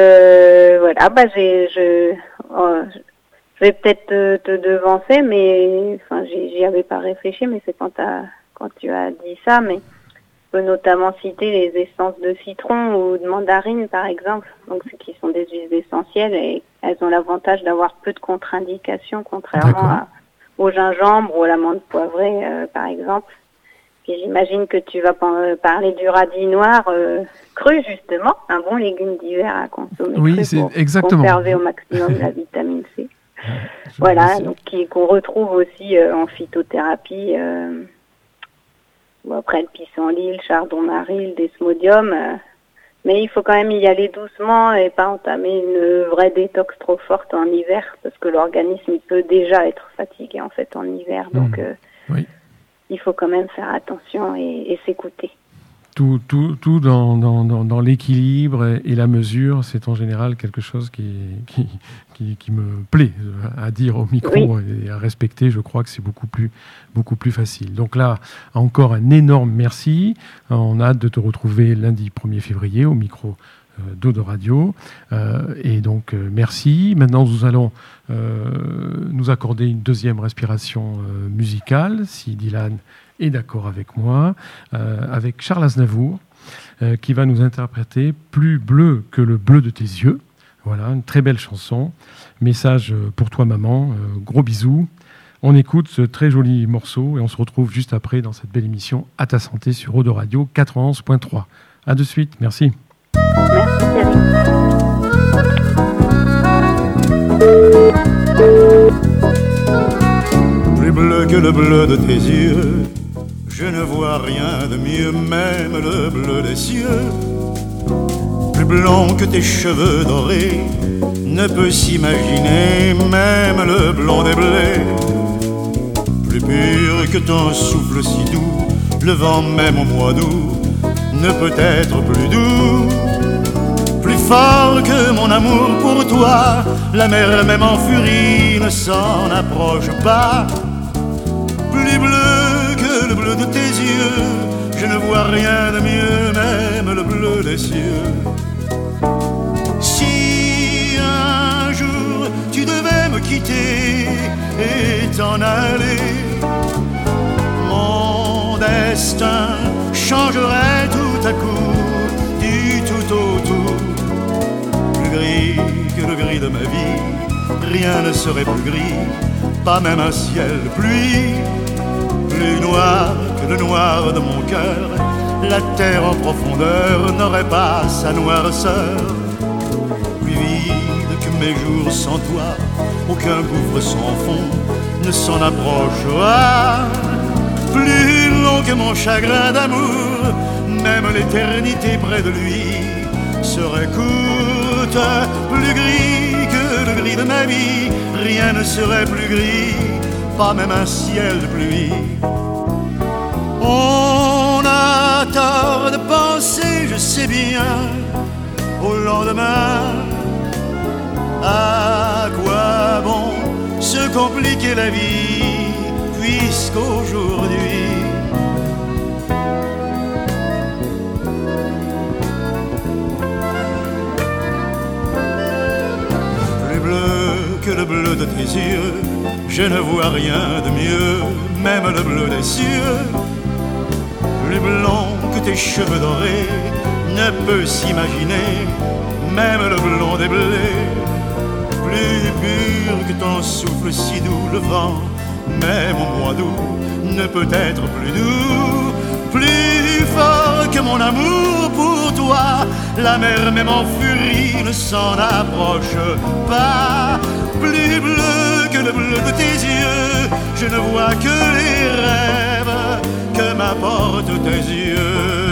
je vais peut-être te devancer, mais j'y avais pas réfléchi, mais c'est quand tu as dit ça, mais peux notamment citer les essences de citron ou de mandarine, par exemple, donc qui sont des huiles essentielles et elles ont l'avantage d'avoir peu de contre-indications, contrairement au gingembre ou à l'amande poivrée, par exemple. Puis j'imagine que tu vas parler du radis noir cru, justement, un bon légume d'hiver à consommer cru c'est pour exactement. conserver au maximum la vitamine C. Voilà, donc qu'on retrouve aussi en phytothérapie, ou après le pissenlit, le chardon-marie, le desmodium. Mais il faut quand même y aller doucement et pas entamer une vraie détox trop forte en hiver, parce que l'organisme il peut déjà être fatigué en fait en hiver, donc il faut quand même faire attention et s'écouter. Tout dans l'équilibre et la mesure, c'est en général quelque chose qui me plaît à dire au micro et à respecter. Je crois que c'est beaucoup plus facile. Donc là, encore un énorme merci. On a hâte de te retrouver lundi 1er février au micro d'Eau Radio. Et donc, merci. Maintenant, nous allons nous accorder une deuxième respiration musicale, si Dylan est d'accord avec moi, avec Charles Aznavour, qui va nous interpréter « Plus bleu que le bleu de tes yeux ». Voilà, une très belle chanson. Message pour toi, maman. Gros bisous. On écoute ce très joli morceau et on se retrouve juste après dans cette belle émission À ta santé sur Eau Radio 91.3. À de suite. Merci. Merci, Thierry. Plus bleu que le bleu de tes yeux, je ne vois rien de mieux, même le bleu des cieux. Plus blanc que tes cheveux dorés, ne peut s'imaginer, même le blond des blés. Plus pur que ton souffle si doux, le vent même au mois d'août ne peut être plus doux. Plus fort que mon amour pour toi, la mer même en furie ne s'en approche pas. Plus bleu que le bleu de tes yeux, je ne vois rien de mieux, même le bleu des cieux. Si un jour tu devais me quitter et t'en aller, mon destin changerait tout à coup, du tout au tout. Plus gris que le gris de ma vie, rien ne serait plus gris, pas même un ciel de pluie. Plus noir que le noir de mon cœur, la terre en profondeur n'aurait pas sa noirceur. Plus vide que mes jours sans toi, aucun gouffre sans fond ne s'en approchera. Plus long que mon chagrin d'amour, même l'éternité près de lui serait courte. Plus gris que le gris de ma vie, rien ne serait plus gris, pas même un ciel de pluie. On a tort de penser, je sais bien, au lendemain. À quoi bon se compliquer la vie, puisqu'aujourd'hui plus bleu que le bleu de tes yeux, je ne vois rien de mieux, même le bleu des cieux. Plus blanc que tes cheveux dorés ne peut s'imaginer, même le blond des blés. Plus pur que ton souffle si doux, le vent, même au mois d'août, ne peut être plus doux. Plus fort que mon amour pour toi, la mer même en furie ne s'en approche pas. Plus bleu que le bleu de tes yeux, je ne vois que les rêves que m'apportent tes yeux.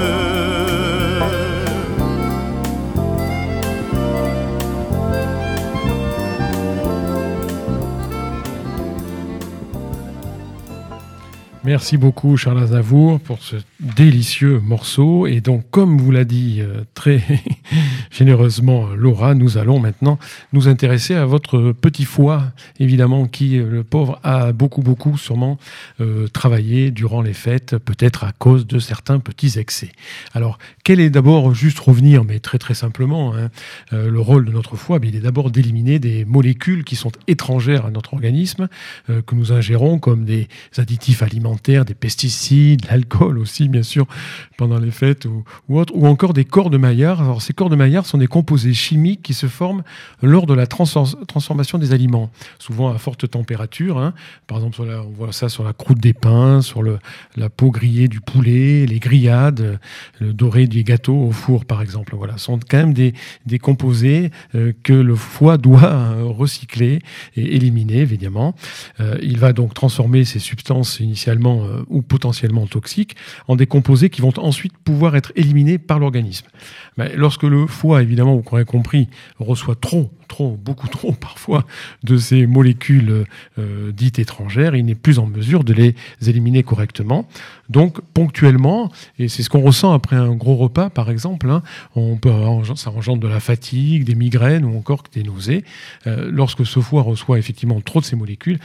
Merci beaucoup Charles Aznavour pour ce délicieux morceau. Et donc, comme vous l'a dit très généreusement Laura, nous allons maintenant nous intéresser à votre petit foie, évidemment, qui, le pauvre, a beaucoup sûrement travaillé durant les fêtes, peut-être à cause de certains petits excès. Alors, quel est d'abord, juste revenir, mais très simplement, le rôle de notre foie, il est d'abord d'éliminer des molécules qui sont étrangères à notre organisme, que nous ingérons comme des additifs alimentaires, alimentaires, des pesticides, l'alcool aussi, bien sûr, pendant les fêtes ou autres, ou encore des corps de Maillard. Alors, ces corps de Maillard sont des composés chimiques qui se forment lors de la transformation des aliments, souvent à forte température. Hein. Par exemple, on voit ça sur la croûte des pains, sur la peau grillée du poulet, les grillades, le doré des gâteaux au four, par exemple. Voilà, ce sont quand même des composés que le foie doit recycler et éliminer, évidemment. Il va donc transformer ces substances initialement ou potentiellement toxiques en des composés qui vont ensuite pouvoir être éliminés par l'organisme. Mais lorsque le foie, évidemment, vous aurez compris, reçoit beaucoup trop parfois de ces molécules dites étrangères, il n'est plus en mesure de les éliminer correctement. Donc, ponctuellement, et c'est ce qu'on ressent après un gros repas, par exemple, hein, ça engendre de la fatigue, des migraines ou encore des nausées. Lorsque ce foie reçoit effectivement trop de ces molécules,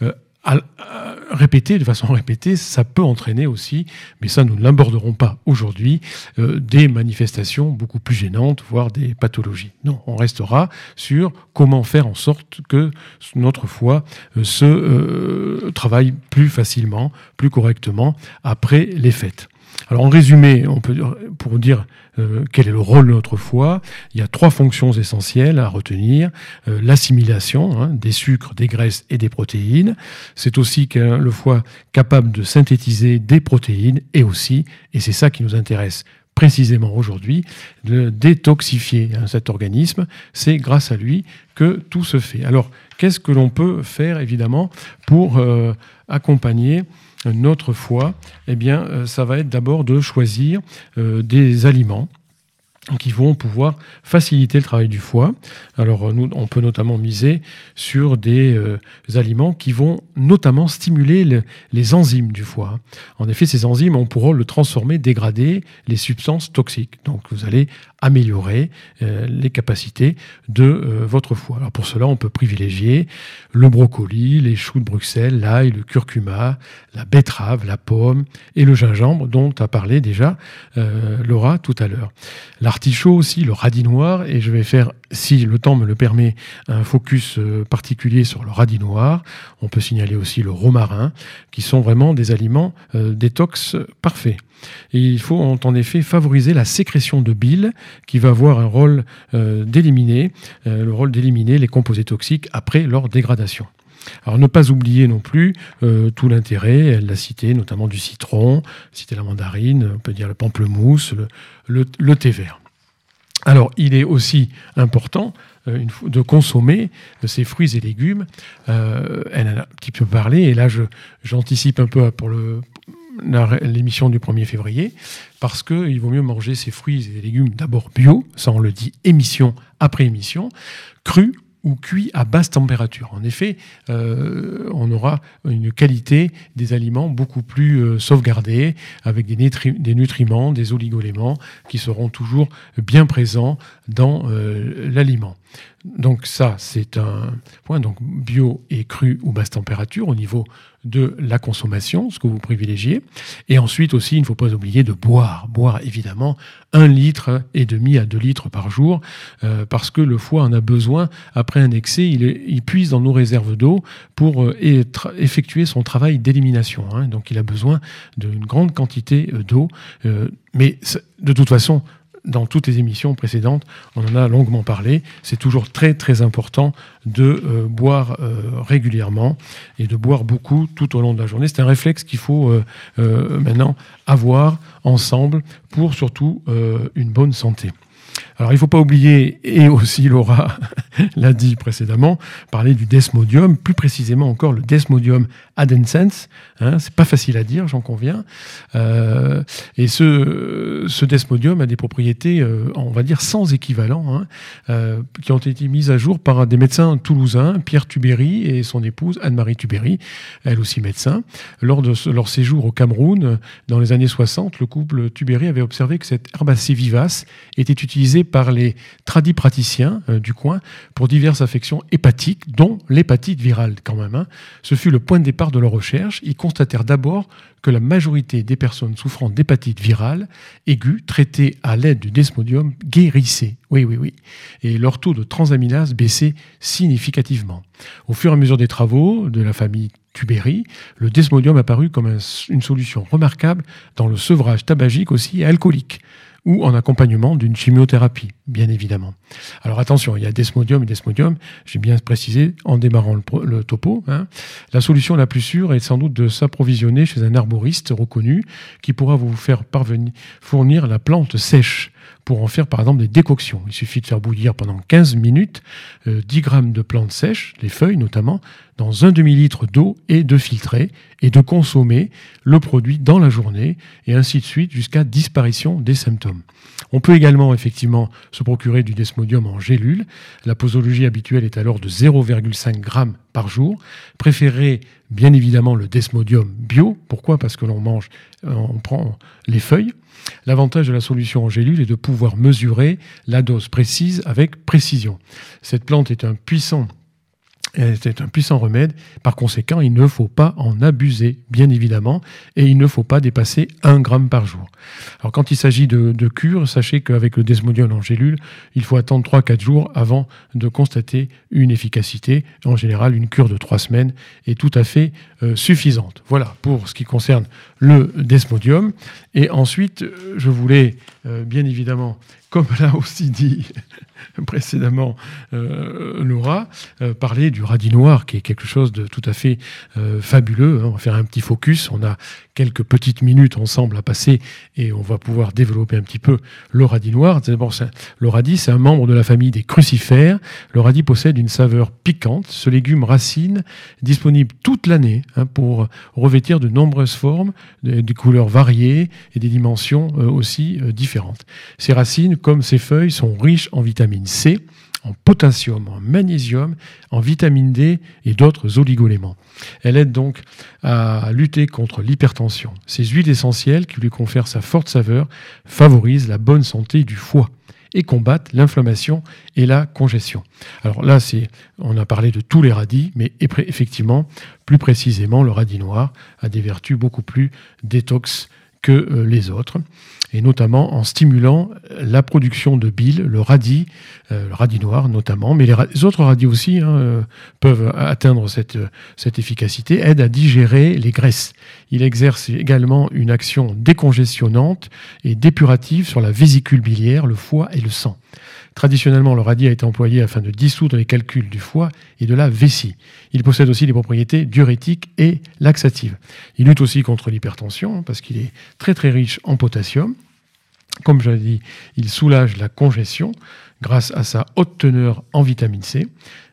de façon répétée, ça peut entraîner aussi, mais ça nous ne l'aborderons pas aujourd'hui, des manifestations beaucoup plus gênantes, voire des pathologies. Non, on restera sur comment faire en sorte que notre foie se travaille plus facilement, plus correctement après les fêtes. Alors en résumé, pour dire quel est le rôle de notre foie, il y a 3 fonctions essentielles à retenir. L'assimilation des sucres, des graisses et des protéines. C'est aussi le foie capable de synthétiser des protéines et aussi, et c'est ça qui nous intéresse précisément aujourd'hui, de détoxifier cet organisme. C'est grâce à lui que tout se fait. Alors, qu'est-ce que l'on peut faire, évidemment, pour accompagner notre foie? Eh bien, ça va être d'abord de choisir des aliments qui vont pouvoir faciliter le travail du foie. Alors, on peut notamment miser sur des aliments qui vont notamment stimuler les enzymes du foie. En effet, ces enzymes ont pour rôle de transformer, dégrader les substances toxiques. Donc, vous allez améliorer les capacités de votre foie. Alors, pour cela, on peut privilégier le brocoli, les choux de Bruxelles, l'ail, le curcuma, la betterave, la pomme et le gingembre, dont a parlé déjà Laura tout à l'heure. L'artichaut aussi, le radis noir, et je vais faire, si le temps me le permet, un focus particulier sur le radis noir. On peut signaler aussi le romarin, qui sont vraiment des aliments détox parfaits. Et il faut en effet favoriser la sécrétion de bile, qui va avoir un rôle d'éliminer les composés toxiques après leur dégradation. Alors ne pas oublier non plus tout l'intérêt, elle l'a cité, notamment du citron, citer la mandarine, on peut dire le pamplemousse, le thé vert. Alors il est aussi important de consommer ces fruits et légumes. Elle en a un petit peu parlé, et là j'anticipe un peu pour l'émission du 1er février, parce qu'il vaut mieux manger ces fruits et légumes d'abord bio, ça on le dit émission après émission, crus ou cuits à basse température. En effet, on aura une qualité des aliments beaucoup plus sauvegardée, avec des nutriments, des oligoéléments qui seront toujours bien présents dans l'aliment. Donc ça, c'est un point. Donc bio et cru ou basse température au niveau de la consommation, ce que vous privilégiez. Et ensuite aussi, il ne faut pas oublier de boire. Boire évidemment 1,5 litre à 2 litres par jour, parce que le foie en a besoin. Après un excès, il puise dans nos réserves d'eau pour effectuer son travail d'élimination. Donc il a besoin d'une grande quantité d'eau. Mais de toute façon, dans toutes les émissions précédentes, on en a longuement parlé. C'est toujours très très important de boire régulièrement et de boire beaucoup tout au long de la journée. C'est un réflexe qu'il faut maintenant avoir ensemble pour surtout une bonne santé. Alors il ne faut pas oublier, et aussi Laura l'a dit précédemment, parler du desmodium, plus précisément encore le desmodium adensens. C'est pas facile à dire, j'en conviens. Et ce desmodium a des propriétés, on va dire, sans équivalent, qui ont été mises à jour par des médecins toulousains, Pierre Tubéry et son épouse Anne-Marie Tubéry, elle aussi médecin. Lors de leur séjour au Cameroun, dans les années 60, le couple Tubéry avait observé que cette herbacée vivace était utilisée par les tradipraticiens du coin pour diverses affections hépatiques, dont l'hépatite virale quand même. Hein. Ce fut le point de départ de leur recherche. Ils constatèrent d'abord que la majorité des personnes souffrant d'hépatite virale aiguë, traitée à l'aide du desmodium, guérissaient. Oui. Et leur taux de transaminase baissait significativement. Au fur et à mesure des travaux de la famille Tuberi, le desmodium apparut comme une solution remarquable dans le sevrage tabagique aussi et alcoolique, ou en accompagnement d'une chimiothérapie, bien évidemment. Alors attention, il y a desmodium et desmodium, j'ai bien précisé en démarrant le topo. Hein. La solution la plus sûre est sans doute de s'approvisionner chez un arboriste reconnu qui pourra vous faire fournir la plante sèche pour en faire par exemple des décoctions. Il suffit de faire bouillir pendant 15 minutes 10 grammes de plantes sèches, les feuilles notamment, dans un demi-litre d'eau et de filtrer et de consommer le produit dans la journée et ainsi de suite jusqu'à disparition des symptômes. On peut également effectivement se procurer du desmodium en gélule. La posologie habituelle est alors de 0,5 g par jour. Préférez bien évidemment le desmodium bio. Pourquoi ? Parce que on prend les feuilles. L'avantage de la solution en gélule est de pouvoir mesurer la dose précise avec précision. Cette plante est un puissant remède. Par conséquent, il ne faut pas en abuser, bien évidemment, et il ne faut pas dépasser 1 gramme par jour. Alors, quand il s'agit de cure, sachez qu'avec le desmodium en gélule, il faut attendre 3-4 jours avant de constater une efficacité. En général, une cure de 3 semaines est tout à fait suffisante. Voilà pour ce qui concerne le desmodium. Et ensuite, je voulais, bien évidemment, comme l'a aussi dit précédemment Laura, parler du radis noir, qui est quelque chose de tout à fait fabuleux. On va faire un petit focus. On a quelques petites minutes ensemble à passer et on va pouvoir développer un petit peu le radis noir. D'abord, le radis, c'est un membre de la famille des crucifères. Le radis possède une saveur piquante. Ce légume racine, disponible toute l'année pour revêtir de nombreuses formes, des couleurs variées et des dimensions aussi différentes. Ces racines, comme ses feuilles, sont riches en vitamine C, en potassium, en magnésium, en vitamine D et d'autres oligoéléments. Elle aide donc à lutter contre l'hypertension. Ces huiles essentielles qui lui confèrent sa forte saveur favorisent la bonne santé du foie et combattent l'inflammation et la congestion. Alors là, on a parlé de tous les radis, mais effectivement, plus précisément, le radis noir a des vertus beaucoup plus détox que les autres, et notamment en stimulant la production de bile, le radis noir notamment, mais les autres radis aussi peuvent atteindre cette efficacité, aide à digérer les graisses. Il exerce également une action décongestionnante et dépurative sur la vésicule biliaire, le foie et le sang. Traditionnellement, le radis a été employé afin de dissoudre les calculs du foie et de la vessie. Il possède aussi des propriétés diurétiques et laxatives. Il lutte aussi contre l'hypertension parce qu'il est très très riche en potassium. Comme je l'ai dit, il soulage la congestion grâce à sa haute teneur en vitamine C.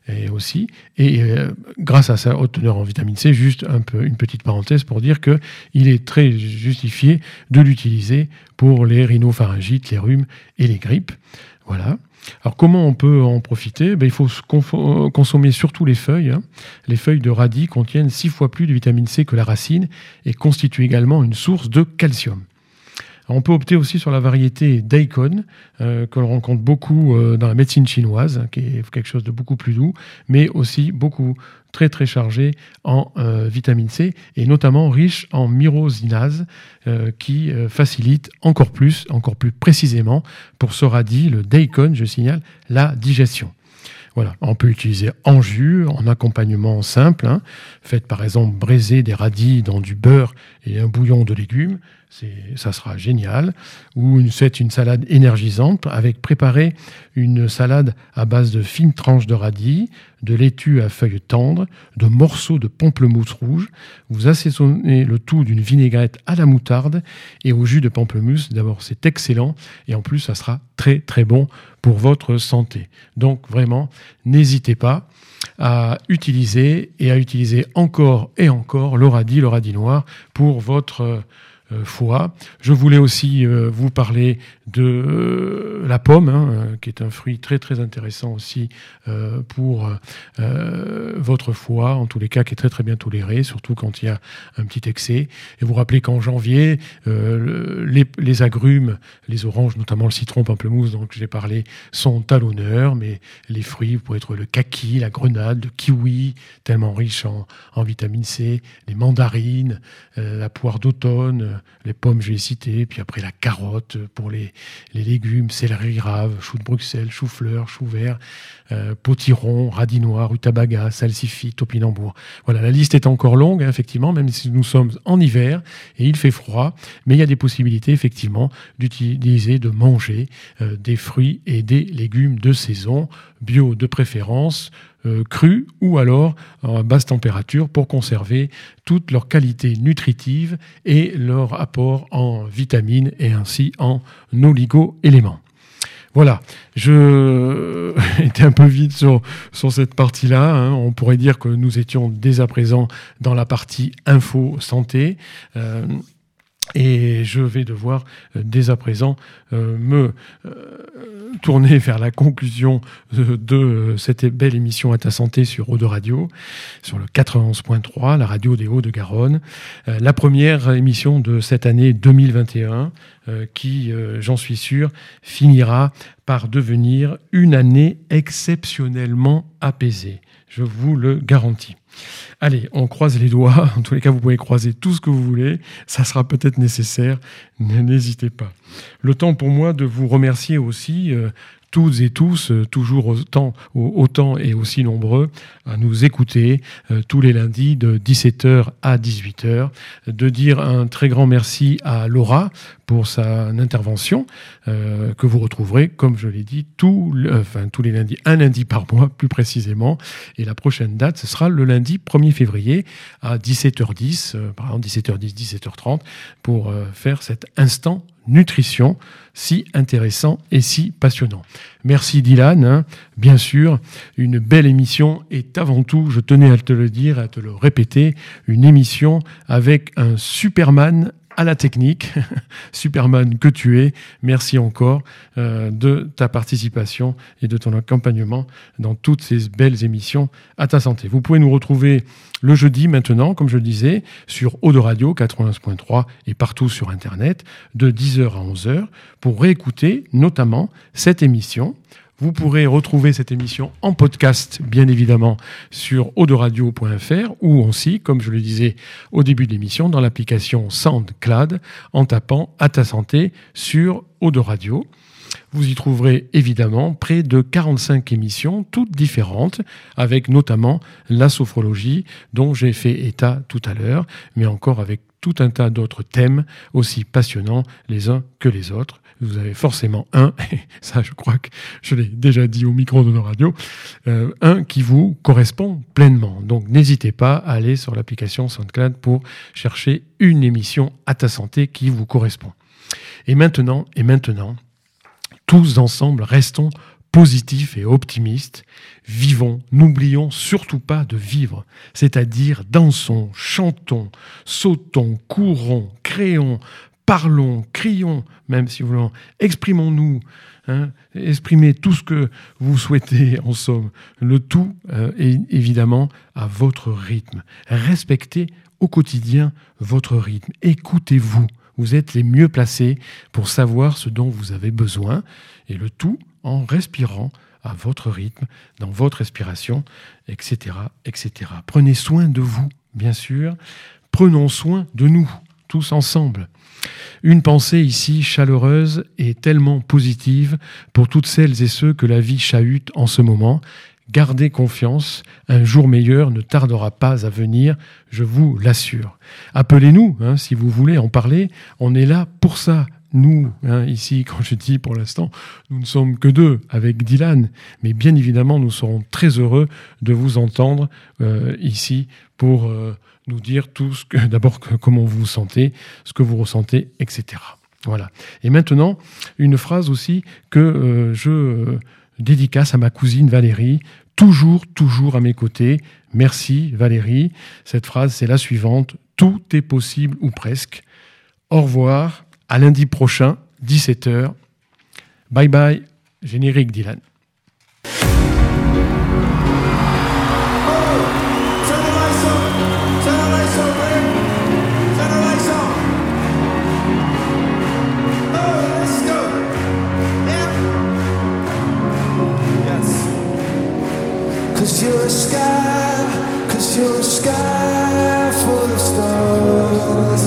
Grâce à sa haute teneur en vitamine C, juste une petite parenthèse pour dire qu'il est très justifié de l'utiliser pour les rhinopharyngites, les rhumes et les grippes. Voilà. Alors comment on peut en profiter ? Il faut consommer surtout les feuilles. Les feuilles de radis contiennent 6 fois plus de vitamine C que la racine et constituent également une source de calcium. On peut opter aussi sur la variété daikon, que l'on rencontre beaucoup dans la médecine chinoise, qui est quelque chose de beaucoup plus doux, mais aussi très très chargé en vitamine C, et notamment riche en myrosinase, qui facilite encore plus précisément pour ce radis, le daikon, je signale, la digestion. Voilà, on peut utiliser en jus, en accompagnement simple. Faites par exemple braiser des radis dans du beurre et un bouillon de légumes, ça sera génial. Ou faites une salade énergisante avec préparer une salade à base de fines tranches de radis, de laitue à feuilles tendres, de morceaux de pamplemousse rouge. Vous assaisonnez le tout d'une vinaigrette à la moutarde et au jus de pamplemousse. D'abord, c'est excellent et en plus, ça sera très très bon pour votre santé. Donc vraiment, n'hésitez pas à utiliser encore et encore le radis noir pour votre foie. Je voulais aussi vous parler de la pomme, qui est un fruit très très intéressant aussi pour votre foie, en tous les cas qui est très très bien toléré, surtout quand il y a un petit excès. Et vous rappelez qu'en janvier, les agrumes, les oranges, notamment le citron, pamplemousse dont j'ai parlé, sont à l'honneur, mais les fruits pourraient être le kaki, la grenade, le kiwi, tellement riche en vitamine C, les mandarines, la poire d'automne, les pommes, je l'ai cité, puis après la carotte pour les légumes, céleri rave, chou de Bruxelles, chou-fleur, chou vert, potiron, radis noir, rutabaga, salsifis, topinambour. Voilà, la liste est encore longue, effectivement, même si nous sommes en hiver et il fait froid, mais il y a des possibilités, effectivement, d'utiliser, de manger des fruits et des légumes de saison, bio de préférence, crus ou alors à basse température pour conserver toute leur qualité nutritive et leur apport en vitamines et ainsi en oligo-éléments. Voilà, je étais un peu vite sur cette partie-là. On pourrait dire que nous étions dès à présent dans la partie info santé. Et je vais devoir dès à présent me tourner vers la conclusion de cette belle émission à ta santé sur Eau de Radio, sur le 91.3, la radio des Hauts-de-Garonne. La première émission de cette année 2021 qui, j'en suis sûr, finira par devenir une année exceptionnellement apaisée. Je vous le garantis. Allez, on croise les doigts. En tous les cas, vous pouvez croiser tout ce que vous voulez. Ça sera peut-être nécessaire. N'hésitez pas. Le temps pour moi de vous remercier aussi, toutes et tous, toujours autant et aussi nombreux, à nous écouter tous les lundis de 17h à 18h. De dire un très grand merci à Laura pour sa intervention que vous retrouverez, comme je l'ai dit, tous les lundis, un lundi par mois plus précisément. Et la prochaine date, ce sera le lundi 1er février à 17h10, par exemple 17h10, 17h30, pour faire cet instant nutrition si intéressant et si passionnant. Merci Dylan, bien sûr, une belle émission est avant tout, je tenais à te le dire, à te le répéter, une émission avec un Superman à la technique, Superman que tu es. Merci encore de ta participation et de ton accompagnement dans toutes ces belles émissions à ta santé. Vous pouvez nous retrouver le jeudi maintenant, comme je le disais, sur Eau de Radio 91.3 et partout sur Internet, de 10h à 11h, pour réécouter notamment cette émission. Vous pourrez retrouver cette émission en podcast, bien évidemment, sur auderadio.fr ou aussi, comme je le disais au début de l'émission, dans l'application SoundCloud, en tapant « À ta santé » sur Eau de Radio. Vous y trouverez évidemment près de 45 émissions, toutes différentes, avec notamment la sophrologie, dont j'ai fait état tout à l'heure, mais encore avec tout un tas d'autres thèmes aussi passionnants les uns que les autres. Vous avez forcément et ça je crois que je l'ai déjà dit au micro de nos radios, un qui vous correspond pleinement. Donc n'hésitez pas à aller sur l'application SoundCloud pour chercher une émission à ta santé qui vous correspond. Et maintenant, tous ensemble, restons positifs et optimistes. Vivons, n'oublions surtout pas de vivre, c'est-à-dire dansons, chantons, sautons, courons, créons, parlons, crions, même si vous voulez, exprimons-nous, exprimez tout ce que vous souhaitez, en somme. Le tout est évidemment à votre rythme. Respectez au quotidien votre rythme. Écoutez-vous. Vous êtes les mieux placés pour savoir ce dont vous avez besoin, et le tout en respirant à votre rythme, dans votre respiration, etc., etc. Prenez soin de vous, bien sûr. Prenons soin de nous, tous ensemble. Une pensée ici chaleureuse et tellement positive pour toutes celles et ceux que la vie chahute en ce moment. Gardez confiance, un jour meilleur ne tardera pas à venir, je vous l'assure. Appelez-nous, si vous voulez en parler, on est là pour ça. Nous, ici, quand je dis pour l'instant, nous ne sommes que deux avec Dylan, mais bien évidemment, nous serons très heureux de vous entendre ici pour nous dire tout ce que, d'abord, comment vous vous sentez, ce que vous ressentez, etc. Voilà. Et maintenant, une phrase aussi que je dédicace à ma cousine Valérie, toujours à mes côtés. Merci Valérie. Cette phrase, c'est la suivante. Tout est possible ou presque. Au revoir, à lundi prochain, 17h. Bye bye, générique Dylan. Cause you're a sky full of stars.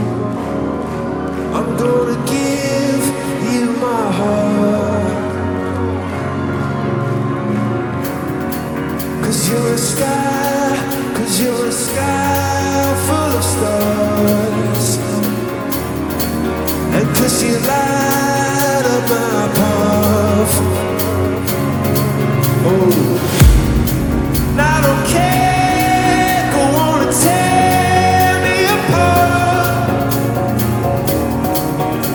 I'm gonna give you my heart. Cause you're a sky